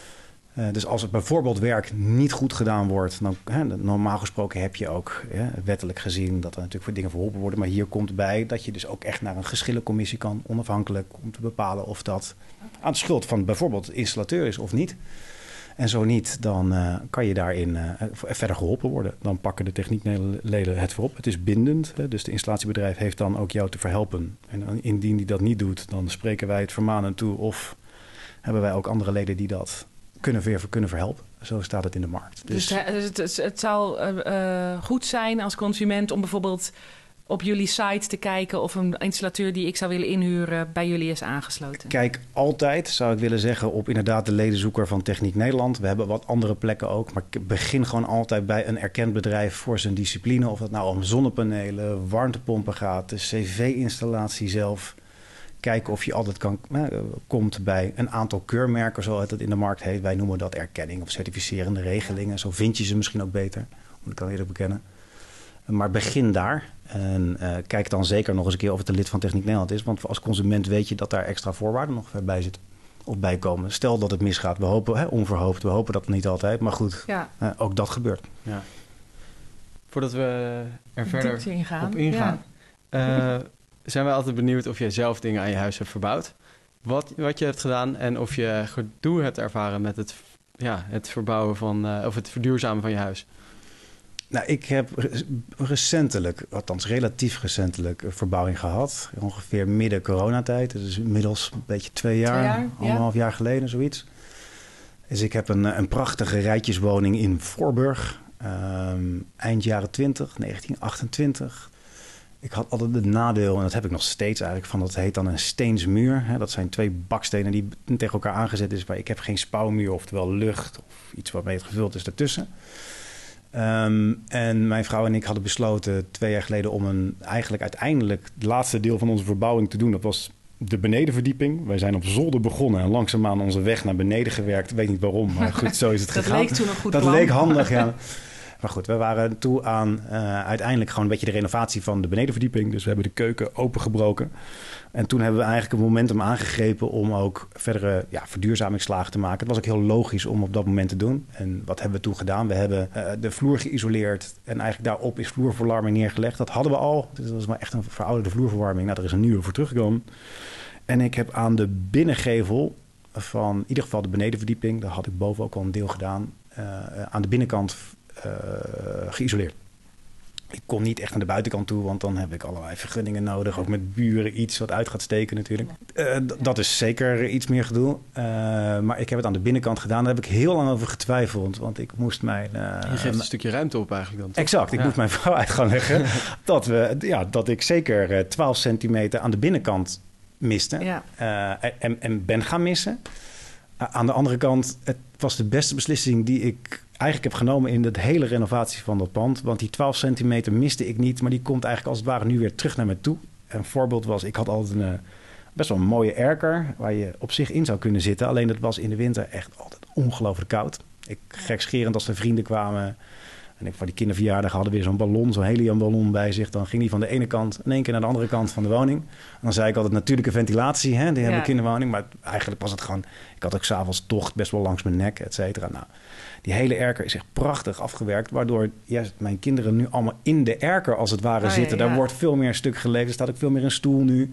Uh, dus als het bijvoorbeeld werk niet goed gedaan wordt, dan hè, normaal gesproken heb je ook hè, wettelijk gezien dat er natuurlijk voor dingen verholpen worden. Maar hier komt bij dat je dus ook echt naar een geschillencommissie kan, onafhankelijk, om te bepalen of dat aan de schuld van bijvoorbeeld de installateur is of niet. En zo niet, dan uh, kan je daarin uh, verder geholpen worden. Dan pakken de techniekleden het voorop. Het is bindend, hè, dus de installatiebedrijf heeft dan ook jou te verhelpen. En indien die dat niet doet, dan spreken wij het vermanend toe. Of hebben wij ook andere leden die dat kunnen, weer kunnen verhelpen. Zo staat het in de markt.
Dus, dus het, het, het zal uh, uh, goed zijn als consument om bijvoorbeeld op jullie site te kijken of een installateur die ik zou willen inhuren bij jullie is aangesloten?
Kijk altijd, zou ik willen zeggen, op inderdaad de ledenzoeker van Techniek Nederland. We hebben wat andere plekken ook, maar ik begin gewoon altijd bij een erkend bedrijf voor zijn discipline. Of het nou om zonnepanelen, warmtepompen gaat, de cv-installatie zelf. Kijken of je altijd kan, eh, komt bij een aantal keurmerken, zoals het in de markt heet. Wij noemen dat erkenning of certificerende regelingen. Zo vind je ze misschien ook beter, moet ik dan eerlijk bekennen. Maar begin daar. En uh, kijk dan zeker nog eens een keer of het een lid van Techniek Nederland is. Want als consument weet je dat daar extra voorwaarden nog bij zitten. Of bij komen. Stel dat het misgaat. We hopen, hè, onverhoopt. We hopen dat niet altijd. Maar goed, ja. uh, ook dat gebeurt.
Ja. Voordat we er verder
ingaan.
op ingaan. Ja. Uh, zijn wij altijd benieuwd of jij zelf dingen aan je huis hebt verbouwd. Wat, wat je hebt gedaan en of je gedoe hebt ervaren met het, ja, het verbouwen van, uh, of het verduurzamen van je huis.
Nou, ik heb recentelijk, althans relatief recentelijk, een verbouwing gehad. Ongeveer midden coronatijd. Dus inmiddels een beetje twee jaar, twee jaar anderhalf ja. jaar geleden, zoiets. Dus ik heb een, een prachtige rijtjeswoning in Voorburg. Um, eind jaren twintig, negentien achtentwintig. Ik had altijd het nadeel, en dat heb ik nog steeds eigenlijk, van dat heet dan een steensmuur. Hè. Dat zijn twee bakstenen die tegen elkaar aangezet is. Maar ik heb geen spouwmuur, oftewel lucht of iets waarmee het gevuld is ertussen. Um, en mijn vrouw en ik hadden besloten twee jaar geleden om een eigenlijk uiteindelijk het laatste deel van onze verbouwing te doen. Dat was de benedenverdieping. Wij zijn op zolder begonnen en langzaamaan onze weg naar beneden gewerkt. Ik weet niet waarom, maar goed, zo is het
dat
gegaan.
Dat leek toen een goed
Dat
plan.
leek handig, ja. Maar goed, we waren toe aan uh, uiteindelijk gewoon een beetje de renovatie van de benedenverdieping. Dus we hebben de keuken opengebroken. En toen hebben we eigenlijk een momentum aangegrepen om ook verdere ja, verduurzamingsslagen te maken. Het was ook heel logisch om op dat moment te doen. En wat hebben we toen gedaan? We hebben uh, de vloer geïsoleerd en eigenlijk daarop is vloerverwarming neergelegd. Dat hadden we al. Dus dat was maar echt een verouderde vloerverwarming. Nou, er is een nieuwe voor teruggekomen. En ik heb aan de binnengevel van in ieder geval de benedenverdieping, daar had ik boven ook al een deel gedaan, uh, aan de binnenkant Uh, geïsoleerd. Ik kom niet echt naar de buitenkant toe, want dan heb ik allerlei vergunningen nodig. Ook met buren iets wat uit gaat steken natuurlijk. Uh, d- dat is zeker iets meer gedoe. Uh, maar ik heb het aan de binnenkant gedaan. Daar heb ik heel lang over getwijfeld. Want ik moest mijn... Uh,
je geeft een stukje ruimte op eigenlijk dan. Toch?
Exact. Ik ja. moest mijn vrouw uit gaan leggen. dat, we, ja, dat ik zeker uh, twaalf centimeter aan de binnenkant miste. Ja. Uh, en, en ben gaan missen. Uh, aan de andere kant, het was de beste beslissing die ik... eigenlijk heb genomen in de hele renovatie van dat pand. Want die twaalf centimeter miste ik niet. Maar die komt eigenlijk als het ware nu weer terug naar me toe. Een voorbeeld was, ik had altijd een best wel een mooie erker... waar je op zich in zou kunnen zitten. Alleen het was in de winter echt altijd ongelooflijk koud. Ik gekscherend als er vrienden kwamen... en ik van die kinderverjaardag hadden weer zo'n ballon... zo'n heliumballon bij zich. Dan ging die van de ene kant in één keer naar de andere kant van de woning. En dan zei ik altijd natuurlijke ventilatie. Hè? Die ja. heb ik in de woning. Maar eigenlijk was het gewoon... ik had ook s'avonds tocht best wel langs mijn nek, et cetera. Nou... Die hele erker is echt prachtig afgewerkt... waardoor ja, mijn kinderen nu allemaal in de erker als het ware oh, zitten. Ja, ja. Daar wordt veel meer stuk gelegen. Er staat ook veel meer een stoel nu.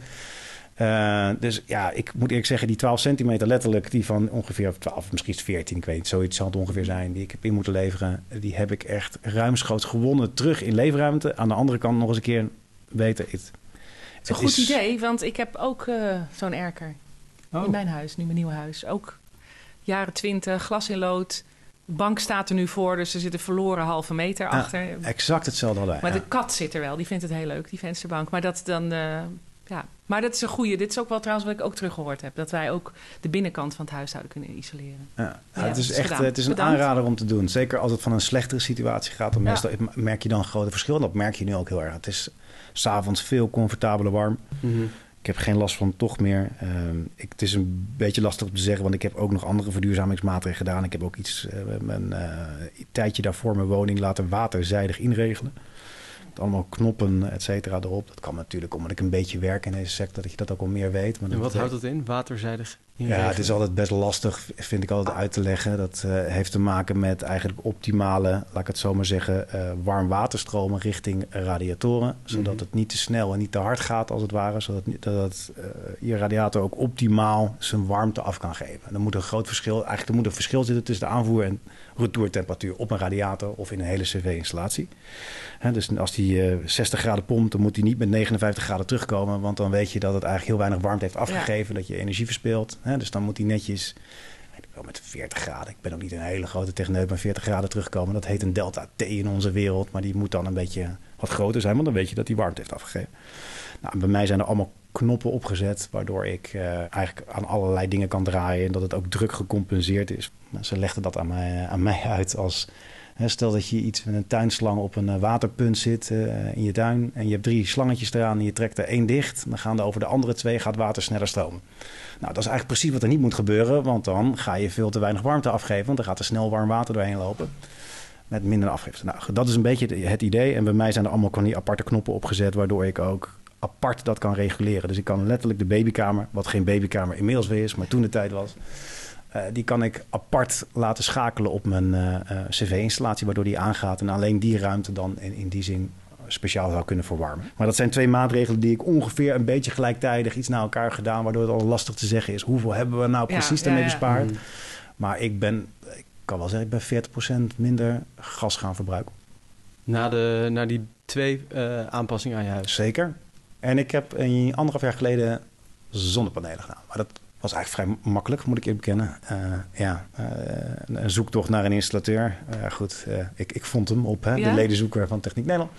Uh, dus ja, ik moet eerlijk zeggen... die twaalf centimeter letterlijk... die van ongeveer twaalf, misschien veertien... ik weet niet, zoiets zal het ongeveer zijn... die ik heb in moeten leveren... die heb ik echt ruimschoots gewonnen terug in leefruimte. Aan de andere kant nog eens een keer beter. Het,
het is een goed is... idee, want ik heb ook uh, zo'n erker. Oh. In mijn huis, nu mijn nieuwe huis. Ook jaren twintig, glas in lood... De bank staat er nu voor, dus er zit een verloren halve meter achter.
Ja, exact hetzelfde hadden wij.
Maar
ja.
de kat zit er wel, die vindt het heel leuk, die vensterbank. Maar dat dan, uh, ja. Maar dat is een goeie. Dit is ook wel trouwens wat ik ook teruggehoord heb. Dat wij ook de binnenkant van het huis zouden kunnen isoleren.
Ja, ja, ja het is echt het is een Bedankt. aanrader om te doen. Zeker als het van een slechtere situatie gaat. Dan ja. meestal merk je dan een grote verschil. En dat merk je nu ook heel erg. Het is 's avonds veel comfortabeler warm. Mm-hmm. Ik heb geen last van toch meer. Uh, ik, het is een beetje lastig om te zeggen, want ik heb ook nog andere verduurzamingsmaatregelen gedaan. Ik heb ook iets, uh, een uh, tijdje daarvoor mijn woning laten waterzijdig inregelen. Met allemaal knoppen, et cetera, erop. Dat kan natuurlijk omdat ik een beetje werk in deze sector, dat je dat ook al meer weet. Maar
en wat
dat,
houdt dat in, waterzijdig inregelen?
Ja, het is altijd best lastig, vind ik altijd uit te leggen. Dat uh, heeft te maken met eigenlijk optimale, laat ik het zo maar zeggen, uh, warm waterstromen richting radiatoren. Zodat mm-hmm. het niet te snel en niet te hard gaat als het ware. Zodat dat, uh, je radiator ook optimaal zijn warmte af kan geven. En er moet een groot verschil, eigenlijk er moet een verschil zitten tussen de aanvoer- en retourtemperatuur op een radiator of in een hele cv-installatie. He, dus als die uh, zestig graden pompt, dan moet die niet met negenenvijftig graden terugkomen. Want dan weet je dat het eigenlijk heel weinig warmte heeft afgegeven. Ja. Dat je energie verspilt. He, dus dan moet die netjes, wel met veertig graden. Ik ben ook niet een hele grote techneut, maar veertig graden terugkomen. Dat heet een delta T in onze wereld. Maar die moet dan een beetje wat groter zijn. Want dan weet je dat die warmte heeft afgegeven. Nou, bij mij zijn er allemaal knoppen opgezet, waardoor ik uh, eigenlijk aan allerlei dingen kan draaien en dat het ook druk gecompenseerd is. Ze legden dat aan mij, aan mij uit als... Hè, stel dat je iets met een tuinslang op een uh, waterpunt zit uh, in je tuin en je hebt drie slangetjes eraan en je trekt er één dicht. Dan gaan er over de andere twee gaat water sneller stromen. Nou, dat is eigenlijk precies wat er niet moet gebeuren, want dan ga je veel te weinig warmte afgeven, want dan gaat er snel warm water doorheen lopen. Met minder afgifte. Nou, dat is een beetje het idee. En bij mij zijn er allemaal van die aparte knoppen opgezet, waardoor ik ook apart dat kan reguleren. Dus ik kan letterlijk de babykamer, wat geen babykamer inmiddels weer is, maar toen de tijd was, uh, die kan ik apart laten schakelen op mijn uh, uh, cv-installatie, waardoor die aangaat en alleen die ruimte dan in, in die zin speciaal zou kunnen verwarmen. Maar dat zijn twee maatregelen die ik ongeveer een beetje gelijktijdig iets naar elkaar gedaan, waardoor het al lastig te zeggen is hoeveel hebben we nou precies ja, daarmee ja, ja. bespaard. Mm. Maar ik ben, ik kan wel zeggen, ik ben veertig procent minder gas gaan verbruiken.
Na, de, na die twee uh, aanpassingen aan je huis?
Zeker. En ik heb een anderhalf jaar geleden zonnepanelen gedaan. Maar dat was eigenlijk vrij makkelijk, moet ik even bekennen. Uh, ja, uh, een zoektocht naar een installateur. Uh, goed, uh, ik, ik vond hem op hè, ja? de ledenzoeker van Techniek Nederland.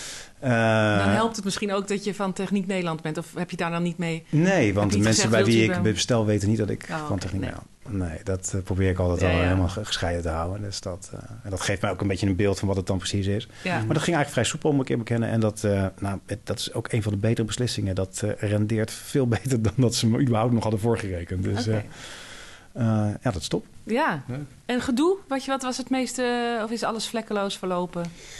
Uh,
dan helpt het misschien ook dat je van Techniek Nederland bent. Of heb je daar dan niet mee?
Nee, want de mensen bij wie ik bestel weten niet dat ik oh, van Techniek nee. Nederland... Nee, dat uh, probeer ik altijd ja, al ja. helemaal gescheiden te houden. Dus dat, uh, en dat geeft mij ook een beetje een beeld van wat het dan precies is. Ja. Maar dat ging eigenlijk vrij soepel, moet ik even bekennen. En dat, uh, nou, het, dat is ook een van de betere beslissingen. Dat uh, rendeert veel beter dan dat ze me überhaupt nog hadden voorgerekend. Dus okay. uh, uh, ja, dat is top.
Ja, ja. En gedoe? Wat, je, wat was het meeste, of is alles vlekkeloos verlopen?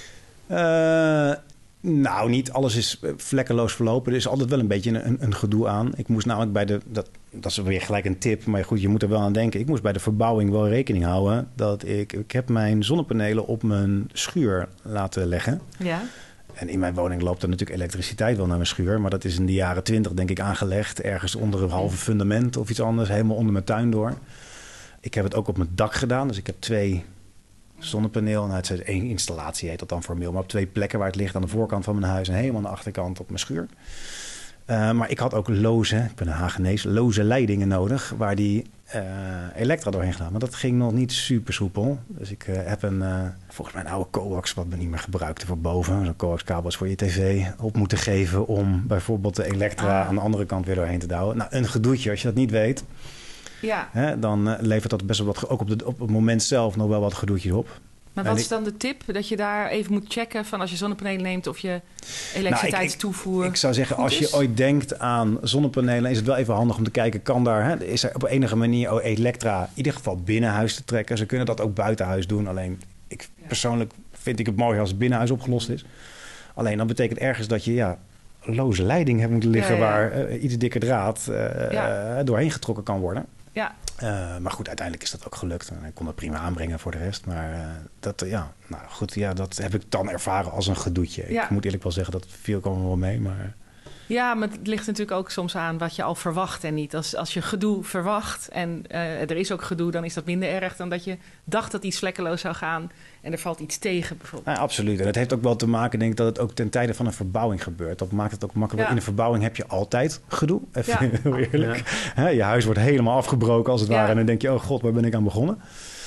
Uh, Nou, niet alles is vlekkeloos verlopen. Er is altijd wel een beetje een, een gedoe aan. Ik moest namelijk bij de... Dat, dat is weer gelijk een tip, maar goed, je moet er wel aan denken. Ik moest bij de verbouwing wel rekening houden dat ik... Ik heb mijn zonnepanelen op mijn schuur laten leggen. Ja. En in mijn woning loopt er natuurlijk elektriciteit wel naar mijn schuur. Maar dat is in de jaren twintig denk ik aangelegd. Ergens onder een halve fundament of iets anders. Helemaal onder mijn tuin door. Ik heb het ook op mijn dak gedaan. Dus ik heb twee... zonnepaneel. Nou, het is één installatie, heet dat dan formeel. Maar op twee plekken waar het ligt. Aan de voorkant van mijn huis en helemaal aan de achterkant op mijn schuur. Uh, maar ik had ook loze, ik ben een Hagenees, loze leidingen nodig. Waar die uh, elektra doorheen gaat. Maar dat ging nog niet super soepel. Dus ik uh, heb een, uh, volgens mij een oude coax, wat we niet meer gebruikten voor boven. Zo'n coax kabel is voor je tv op moeten geven. Om bijvoorbeeld de elektra ah. aan de andere kant weer doorheen te douwen. Nou, een gedoetje, als je dat niet weet.
Ja.
Hè, dan uh, levert dat best wel wat, ook op, de, op het moment zelf nog wel wat gedoetjes op.
Maar wat is dan de tip? Dat je daar even moet checken van als je zonnepanelen neemt of je elektriciteitstoevoer.
Nou, ik, ik, ik zou zeggen, als je ooit denkt aan zonnepanelen, is het wel even handig om te kijken, kan daar, hè, is er op enige manier oh, elektra in ieder geval binnenhuis te trekken. Ze kunnen dat ook buitenhuis doen. Alleen ik persoonlijk vind ik het mooi als het binnenhuis opgelost is. Alleen dan betekent ergens dat je ja, loze leiding hebt moeten liggen ja, ja. waar uh, iets dikke draad uh, ja. doorheen getrokken kan worden.
Ja.
Uh, maar goed, uiteindelijk is dat ook gelukt. En ik kon dat prima aanbrengen voor de rest. Maar uh, dat, uh, ja, nou goed, ja, dat heb ik dan ervaren als een gedoetje. Ja. Ik moet eerlijk wel zeggen, dat viel kwam wel mee. Maar...
Ja, maar het ligt natuurlijk ook soms aan wat je al verwacht en niet. Als, als je gedoe verwacht en uh, er is ook gedoe, dan is dat minder erg dan dat je dacht dat iets vlekkeloos zou gaan en er valt iets tegen bijvoorbeeld.
Ja, absoluut. En het heeft ook wel te maken, denk ik, dat het ook ten tijde van een verbouwing gebeurt. Dat maakt het ook makkelijker. Ja. In een verbouwing heb je altijd gedoe. Even ja. heel eerlijk. Ja. Je huis wordt helemaal afgebroken als het ja. ware. En dan denk je, oh god, waar ben ik aan begonnen?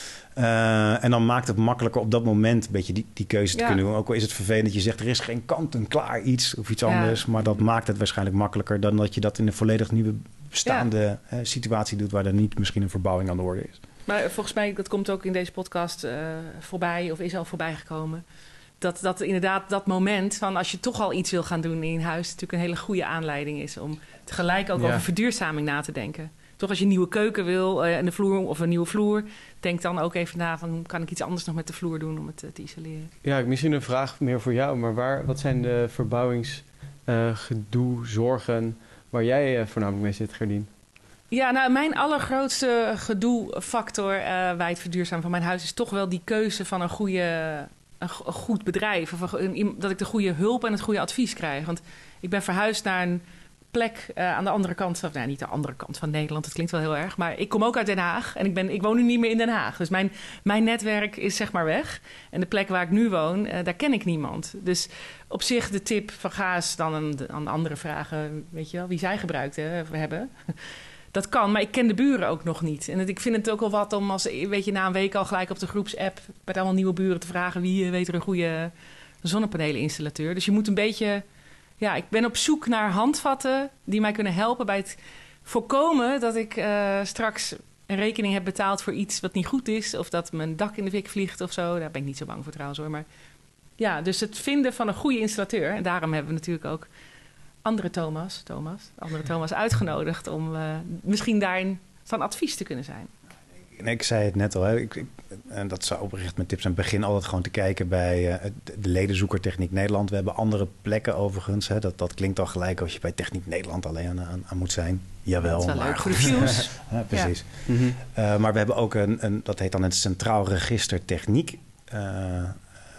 Uh, en dan maakt het makkelijker op dat moment een beetje die, die keuze te ja. kunnen doen. Ook al is het vervelend dat je zegt, er is geen kant-en-klaar iets of iets ja. anders. Maar dat maakt het waarschijnlijk makkelijker dan dat je dat in een volledig nieuwe bestaande ja. uh, situatie doet, waar er niet misschien een verbouwing aan de orde is.
Maar volgens mij, dat komt ook in deze podcast uh, voorbij of is al voorbij gekomen. Dat, dat inderdaad dat moment van als je toch al iets wil gaan doen in je huis natuurlijk een hele goede aanleiding is om tegelijk ook ja. over verduurzaming na te denken. Toch als je een nieuwe keuken wil uh, en de vloer of een nieuwe vloer, denk dan ook even na van kan ik iets anders nog met de vloer doen om het uh, te isoleren.
Ja, misschien een vraag meer voor jou, maar waar, wat zijn de verbouwingsgedoe, uh, zorgen waar jij uh, voornamelijk mee zit, Gerdien?
Ja, nou, mijn allergrootste gedoe-factor uh, bij het verduurzamen van mijn huis is toch wel die keuze van een goede, een, een goed bedrijf. Of een, dat ik de goede hulp en het goede advies krijg. Want ik ben verhuisd naar een plek uh, aan de andere kant, of nou, niet de andere kant van Nederland, dat klinkt wel heel erg, maar ik kom ook uit Den Haag en ik, ben, ik woon nu niet meer in Den Haag. Dus mijn, mijn netwerk is zeg maar weg. En de plek waar ik nu woon, uh, daar ken ik niemand. Dus op zich de tip van ga eens dan aan, aan andere vragen, weet je wel, wie zij gebruikt hè, hebben. Dat kan, maar ik ken de buren ook nog niet. En ik vind het ook wel wat om als, weet je, na een week al gelijk op de groepsapp met allemaal nieuwe buren te vragen wie weet er een goede zonnepaneleninstallateur. Dus je moet een beetje... Ja, ik ben op zoek naar handvatten die mij kunnen helpen bij het voorkomen dat ik uh, straks een rekening heb betaald voor iets wat niet goed is. Of dat mijn dak in de fik vliegt of zo. Daar ben ik niet zo bang voor trouwens hoor. Maar ja, dus het vinden van een goede installateur. En daarom hebben we natuurlijk ook andere Thomas, Thomas, andere Thomas uitgenodigd om uh, misschien daarin van advies te kunnen zijn.
Nee, ik zei het net al, hè. Ik, ik, en dat zou oprecht mijn tip zijn. Begin altijd gewoon te kijken bij uh, de ledenzoeker Techniek Nederland. We hebben andere plekken overigens. Hè. Dat, dat klinkt al gelijk als je bij Techniek Nederland alleen aan, aan, aan moet zijn. Jawel.
Dat is wel
maar
leuk voor de views.
Ja, precies.
Ja.
Mm-hmm. Uh, maar we hebben ook een, een, dat heet dan het Centraal Register Techniek. Uh, um,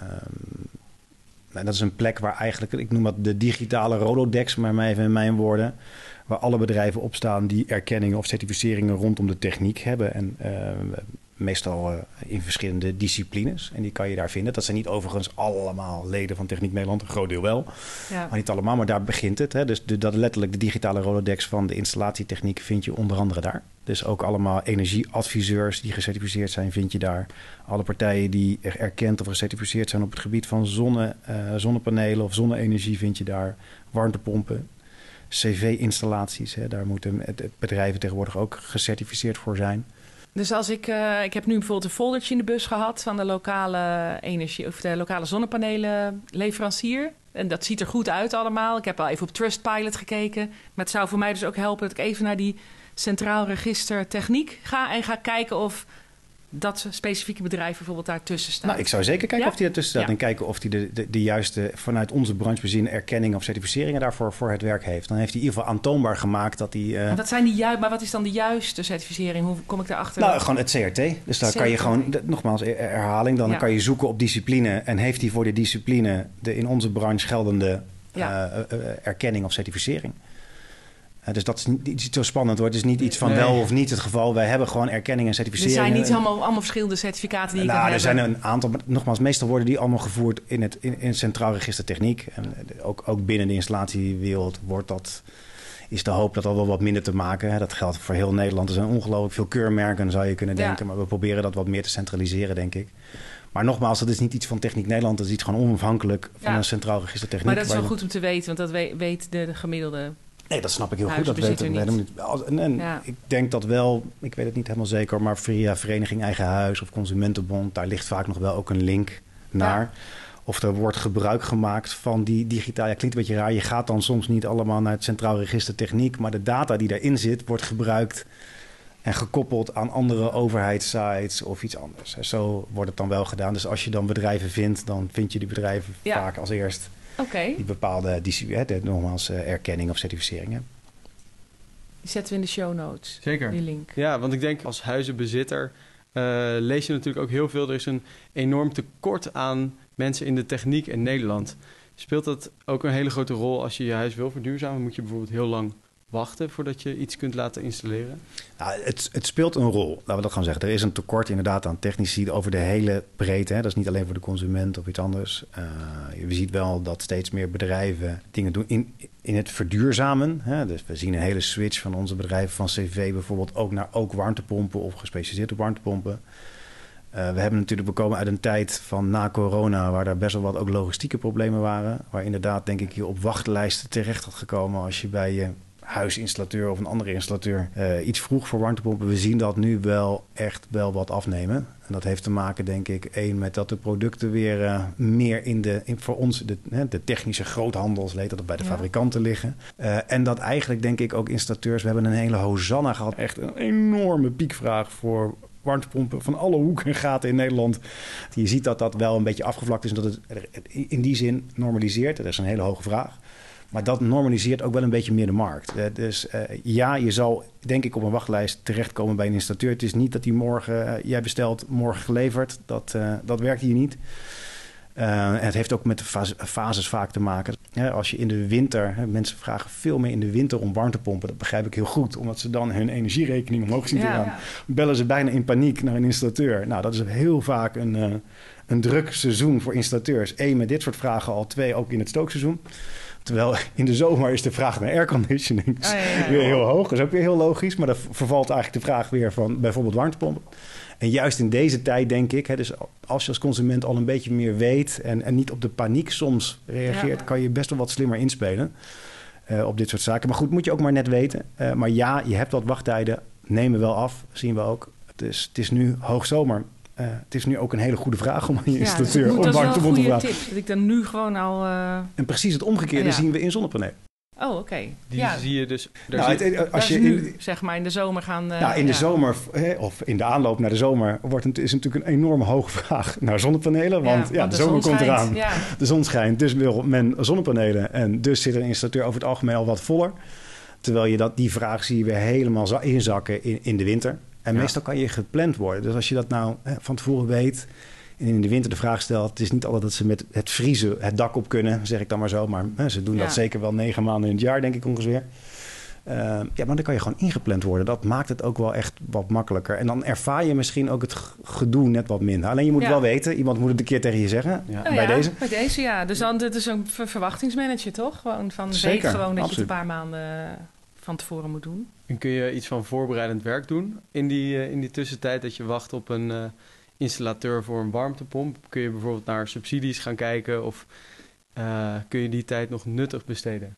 en dat is een plek waar eigenlijk, ik noem dat de digitale Rolodex, maar maar even in mijn woorden, waar alle bedrijven op staan die erkenningen of certificeringen rondom de techniek hebben. En uh, meestal uh, in verschillende disciplines. En die kan je daar vinden. Dat zijn niet overigens allemaal leden van Techniek Nederland. Een groot deel wel. Ja. Maar niet allemaal. Maar daar begint het. Hè. Dus de, dat letterlijk de digitale Rolodex van de installatietechniek vind je onder andere daar. Dus ook allemaal energieadviseurs die gecertificeerd zijn vind je daar. Alle partijen die erkend of gecertificeerd zijn op het gebied van zonne, uh, zonnepanelen of zonne-energie vind je daar. Warmtepompen. C V-installaties, hè, daar moeten bedrijven tegenwoordig ook gecertificeerd voor zijn.
Dus als ik, uh, ik heb nu bijvoorbeeld een foldertje in de bus gehad van de lokale energie of de lokale zonnepanelenleverancier. En dat ziet er goed uit allemaal. Ik heb wel even op Trustpilot gekeken. Maar het zou voor mij dus ook helpen dat ik even naar die Centraal Register Techniek ga en ga kijken of dat specifieke bedrijf bijvoorbeeld daartussen staat.
Nou, ik zou zeker kijken
ja?
of die ertussen staat. Ja. En kijken of die de, de, de juiste, vanuit onze branche bezien erkenning of certificeringen daarvoor voor het werk heeft. Dan heeft hij in ieder geval aantoonbaar gemaakt dat hij... Uh...
Wat zijn die ju- maar wat is dan de juiste certificering? Hoe kom ik daarachter?
Nou, gewoon het C R T. Dus daar C R T. Kan je gewoon, nogmaals herhaling, dan ja. kan je zoeken op discipline. En heeft hij voor de discipline de in onze branche geldende ja. uh, uh, erkenning of certificering? Uh, dus dat is niet, niet zo spannend hoor. Het is niet iets van
Nee.
wel of niet het geval. Wij hebben gewoon erkenning en
Er
certificering.
zijn niet allemaal, allemaal verschillende certificaten die je
Nou,
kan
er
hebben.
zijn een aantal, maar nogmaals, meestal worden die allemaal gevoerd in het, in, in het Centraal Register Techniek. En uh, ook, ook binnen de installatiewereld wordt dat, is de hoop dat al wel wat minder te maken. Hè. Dat geldt voor heel Nederland. Er zijn ongelooflijk veel keurmerken, zou je kunnen
Ja.
denken. Maar we proberen dat wat meer te centraliseren, denk ik. Maar nogmaals, dat is niet iets van Techniek Nederland. Dat is iets gewoon onafhankelijk van
Ja.
een Centraal Register Techniek.
Maar dat is
waar
wel
je-
goed om te weten, want dat weet, weet de, de gemiddelde...
Nee, dat snap ik heel goed. Dat
Huisbezitter
weten we
niet.
niet. Als- En, en
Ja.
ik denk dat wel, ik weet het niet helemaal zeker, maar via Vereniging Eigen Huis of Consumentenbond, daar ligt vaak nog wel ook een link naar.
Ja.
Of er wordt gebruik gemaakt van die digitaal. Ja, klinkt een beetje raar. Je gaat dan soms niet allemaal naar het Centraal Register Techniek, maar de data die daarin zit, wordt gebruikt en gekoppeld aan andere overheidssites of iets anders. En zo wordt het dan wel gedaan. Dus als je dan bedrijven vindt, dan vind je die bedrijven
Ja.
vaak als eerst
Oké,
die bepaalde, die, hè, de, nogmaals, uh, erkenning of certificering hebben.
die zetten we in de show notes,
Zeker.
die link.
Ja, want ik denk als huizenbezitter uh, lees je natuurlijk ook heel veel. Er is een enorm tekort aan mensen in de techniek in Nederland. Speelt dat ook een hele grote rol als je je huis wil verduurzamen? Moet je bijvoorbeeld heel lang wachten voordat je iets kunt laten installeren?
Nou, het, het speelt een rol, laten we dat gaan zeggen. Er is een tekort inderdaad aan technici over de hele breedte. Hè. Dat is niet alleen voor de consument of iets anders. Uh, je ziet wel dat steeds meer bedrijven dingen doen in, in het verduurzamen. Hè. Dus we zien een hele switch van onze bedrijven van C V bijvoorbeeld ook naar ook warmtepompen of gespecialiseerd op warmtepompen. Uh, we hebben natuurlijk, we komen uit een tijd van na corona, waar er best wel wat ook logistieke problemen waren. Waar inderdaad, denk ik, je op wachtlijsten terecht had gekomen als je bij je huisinstallateur of een andere installateur uh, iets vroeg voor warmtepompen. We zien dat nu wel echt wel wat afnemen. En dat heeft te maken, denk ik, één met dat de producten weer uh, meer in de, in, voor ons, de, hè, de technische groothandels, leed dat bij de
Ja.
fabrikanten liggen. Uh, en dat eigenlijk, denk ik, ook installateurs, we hebben een hele hosanna gehad. Echt een enorme piekvraag voor warmtepompen van alle hoeken en gaten in Nederland. Je ziet dat dat wel een beetje afgevlakt is en dat het in die zin normaliseert. Dat is een hele hoge vraag. Maar dat normaliseert ook wel een beetje meer de markt. Uh, dus uh, ja, je zal denk ik op een wachtlijst terechtkomen bij een installateur. Het is niet dat die morgen, uh, jij bestelt, morgen geleverd. Dat, uh, dat werkt hier niet. Uh, en het heeft ook met de fase, fases vaak te maken. Ja, als je in de winter, hè, mensen vragen veel meer in de winter om warmtepompen. Dat begrijp ik heel goed, omdat ze dan hun energierekening omhoog zien te
Ja,
gaan.
ja.
Bellen ze bijna in paniek naar een installateur. Nou, dat is heel vaak een, uh, een druk seizoen voor installateurs. Eén, met dit soort vragen al. Twee, ook in het stookseizoen. Terwijl in de zomer is de vraag naar airconditioning
Oh, ja, ja, ja.
weer heel hoog. Dat is ook weer heel logisch. Maar dan vervalt eigenlijk de vraag weer van bijvoorbeeld warmtepompen. En juist in deze tijd denk ik, hè, dus als je als consument al een beetje meer weet en, en niet op de paniek soms reageert,
Ja.
kan je best wel wat slimmer inspelen uh, op dit soort zaken. Maar goed, moet je ook maar net weten. Uh, maar ja, je hebt wat wachttijden, nemen wel af, zien we ook. Het is, het is nu hoogzomer. Uh, het is nu ook een hele goede vraag om aan je
Ja, dus
installateur
het moet-
om
dat is wel een
warmtepomp te
goede
vragen.
tip. Dat ik dan nu gewoon al... uh,
En precies het omgekeerde
Ja.
zien we in zonnepanelen.
Oh, oké.
Die
Ja,
zie je dus... Daar
Nou,
zie-
het-
dat
als
is
je
nu,
in,
zeg maar, in de zomer gaan... uh,
nou, in de
ja.
zomer, hè, of in de aanloop naar de zomer, wordt het, is natuurlijk een enorme hoge vraag naar zonnepanelen. Want ja,
want
de, zomer
zon
komt
schijnt.
eraan.
Ja.
De zon schijnt, dus wil men zonnepanelen. En dus zit een installateur over het algemeen al wat voller. Terwijl je dat, die vraag zie je weer helemaal za- inzakken in, in de winter. En
Ja.
meestal kan je gepland worden. Dus als je dat nou hè, van tevoren weet en in de winter de vraag stelt, het is niet altijd dat ze met het vriezen het dak op kunnen, zeg ik dan maar zo. Maar hè, ze doen
Ja.
dat zeker wel negen maanden in het jaar, denk ik ongeveer. Uh, ja, maar dan kan je gewoon ingepland worden. Dat maakt het ook wel echt wat makkelijker. En dan ervaar je misschien ook het g- gedoe net wat minder. Alleen je moet
Ja.
het wel weten. Iemand moet het een keer tegen je zeggen.
Ja.
Oh
bij
ja,
deze.
Bij deze, ja. Dus dan, dit is een ver- verwachtingsmanager, toch? Gewoon van
Zeker,
weet gewoon dat je
absoluut.
het een paar maanden van tevoren moet doen.
En kun je iets van voorbereidend werk doen in die, uh, in die tussentijd dat je wacht op een uh, installateur voor een warmtepomp? Kun je bijvoorbeeld naar subsidies gaan kijken of uh, kun je die tijd nog nuttig besteden?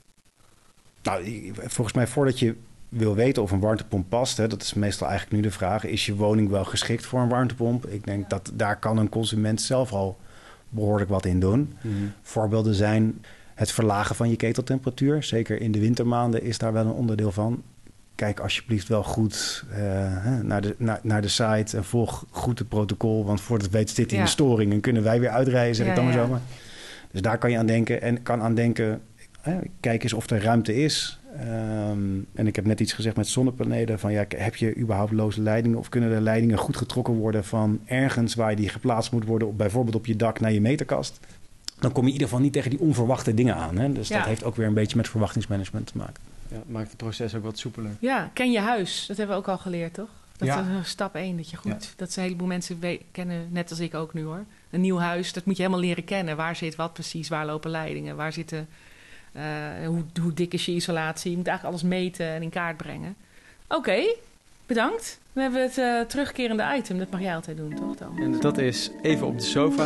Nou, volgens mij voordat je wil weten of een warmtepomp past, hè, dat is meestal eigenlijk nu de vraag, is je woning wel geschikt voor een warmtepomp? Ik denk dat daar kan een consument zelf al behoorlijk wat in doen.
Mm-hmm.
Voorbeelden zijn het verlagen van je keteltemperatuur. Zeker in de wintermaanden is daar wel een onderdeel van. Kijk alsjeblieft wel goed uh, naar, de, naar, naar de site en volg goed het protocol. Want voordat het weet zit hij
Ja.
in de storing en kunnen wij weer uitrijden, zeg
Ja,
ik dan maar
ja.
zo maar. Dus daar kan je aan denken. En kan aan denken, hè, kijk eens of er ruimte is. Um, en ik heb net iets gezegd met zonnepanelen. Van ja, heb je überhaupt loze leidingen? Of kunnen de leidingen goed getrokken worden van ergens waar die geplaatst moet worden? Op, bijvoorbeeld op je dak naar je meterkast. Dan kom je in ieder geval niet tegen die onverwachte dingen aan. Hè? Dus
Ja.
dat heeft ook weer een beetje met verwachtingsmanagement te maken.
Ja, het maakt het proces ook wat soepeler.
Ja, ken je huis. Dat hebben we ook al geleerd, toch? Dat
Ja.
is stap één, dat je goed...
Ja.
Dat een heleboel mensen we- kennen, net als ik ook nu hoor. Een nieuw huis, dat moet je helemaal leren kennen. Waar zit wat precies? Waar lopen leidingen? Waar zitten... Uh, hoe, hoe dik is je isolatie? Je moet eigenlijk alles meten en in kaart brengen. Oké, okay, bedankt. We hebben het uh, terugkerende item. Dat mag jij altijd doen, toch, Thomas?
En dat is even op de sofa.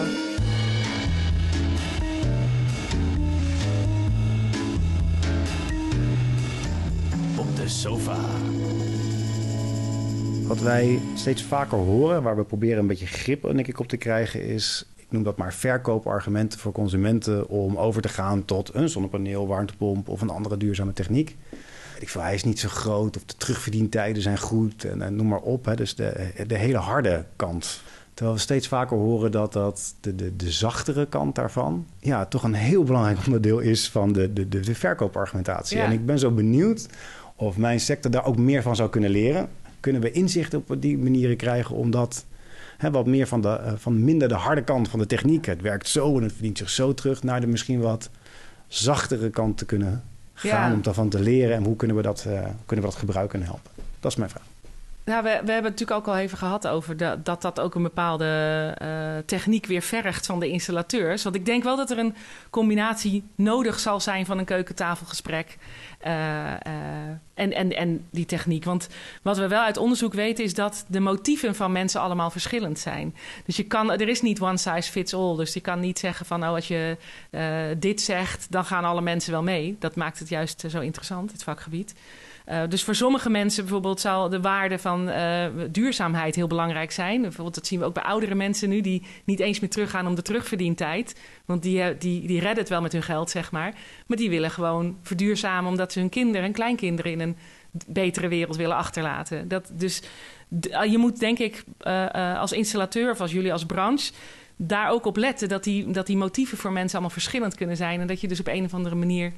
Op de sofa.
Wat wij steeds vaker horen, waar we proberen een beetje grip denk ik, op te krijgen, is, ik noem dat maar verkoopargumenten voor consumenten om over te gaan tot een zonnepaneel, warmtepomp of een andere duurzame techniek. Ik vind, hij is niet zo groot of de terugverdientijden zijn goed en, en noem maar op. Hè. Dus de, de hele harde kant. Terwijl we steeds vaker horen dat, dat de, de, de zachtere kant daarvan ja, toch een heel belangrijk onderdeel is van de, de, de, de verkoopargumentatie.
Ja.
En ik ben zo benieuwd of mijn sector daar ook meer van zou kunnen leren. Kunnen we inzicht op die manieren krijgen om dat hè, wat meer van, de, uh, van minder de harde kant van de techniek. Het werkt zo en het verdient zich zo terug naar de misschien wat zachtere kant te kunnen gaan.
Ja.
Om daarvan te leren en hoe kunnen we dat, uh, kunnen we dat gebruiken en helpen. Dat is mijn vraag.
Nou, we, we hebben het natuurlijk ook al even gehad over de, dat dat ook een bepaalde uh, techniek weer vergt van de installateurs. Want ik denk wel dat er een combinatie nodig zal zijn van een keukentafelgesprek uh, uh, en, en, en die techniek. Want wat we wel uit onderzoek weten is dat de motieven van mensen allemaal verschillend zijn. Dus je kan, er is niet one size fits all. Dus je kan niet zeggen van, oh, als je uh, dit zegt, dan gaan alle mensen wel mee. Dat maakt het juist uh, zo interessant, het vakgebied. Uh, dus voor sommige mensen bijvoorbeeld zal de waarde van uh, duurzaamheid heel belangrijk zijn. Bijvoorbeeld dat zien we ook bij oudere mensen nu die niet eens meer teruggaan om de terugverdientijd. Want die, die, die redden het wel met hun geld, zeg maar. Maar die willen gewoon verduurzamen omdat ze hun kinderen en kleinkinderen in een betere wereld willen achterlaten. Dat, dus d- je moet denk ik uh, uh, als installateur of als jullie als branche daar ook op letten dat die, dat die motieven voor mensen allemaal verschillend kunnen zijn. En dat je dus op een of andere manier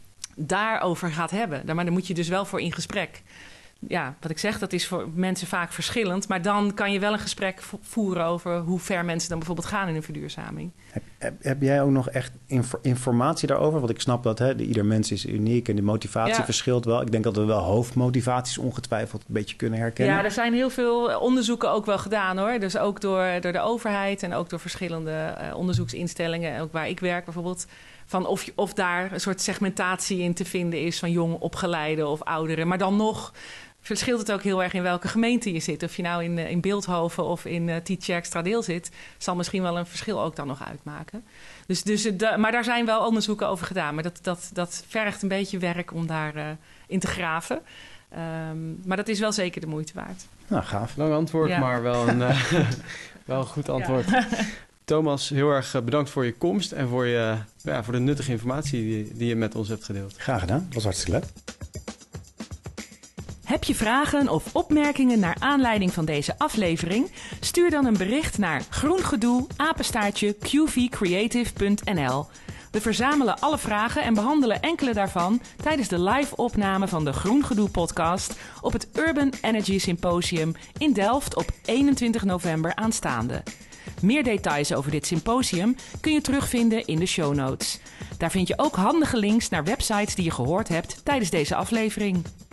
daarover gaat hebben. Maar daar moet je dus wel voor in gesprek. Ja, wat ik zeg, dat is voor mensen vaak verschillend. Maar dan kan je wel een gesprek voeren over hoe ver mensen dan bijvoorbeeld gaan in hun verduurzaming.
Heb, heb, heb jij ook nog echt inf- informatie daarover? Want ik snap dat hè, de, ieder mens is uniek en de motivatie
ja.
verschilt wel. Ik denk dat we wel hoofdmotivaties ongetwijfeld een beetje kunnen herkennen.
Ja, er zijn heel veel onderzoeken ook wel gedaan hoor. Dus ook door, door de overheid en ook door verschillende uh, onderzoeksinstellingen. Ook waar ik werk bijvoorbeeld. Van of, je, of daar een soort segmentatie in te vinden is van jong opgeleiden of ouderen. Maar dan nog verschilt het ook heel erg in welke gemeente je zit. Of je nou in, in Beeldhoven of in uh, Tietjerkstradeel zit, zal misschien wel een verschil ook dan nog uitmaken. Dus, dus, de, maar daar zijn wel onderzoeken over gedaan. Maar dat, dat, dat vergt een beetje werk om daarin uh, in te graven. Um, maar dat is wel zeker de moeite waard.
Nou, gaaf.
Lang antwoord, ja. maar wel een, uh, wel een goed antwoord. Ja. Thomas, heel erg bedankt voor je komst en voor, je, ja, voor de nuttige informatie die, die je met ons hebt gedeeld.
Graag gedaan, dat was hartstikke leuk.
Heb je vragen of opmerkingen naar aanleiding van deze aflevering? Stuur dan een bericht naar groengedoe apenstaartje q v creative punt n l. We verzamelen alle vragen en behandelen enkele daarvan tijdens de live opname van de Groengedoe podcast op het Urban Energy Symposium in Delft op eenentwintig november aanstaande. Meer details over dit symposium kun je terugvinden in de show notes. Daar vind je ook handige links naar websites die je gehoord hebt tijdens deze aflevering.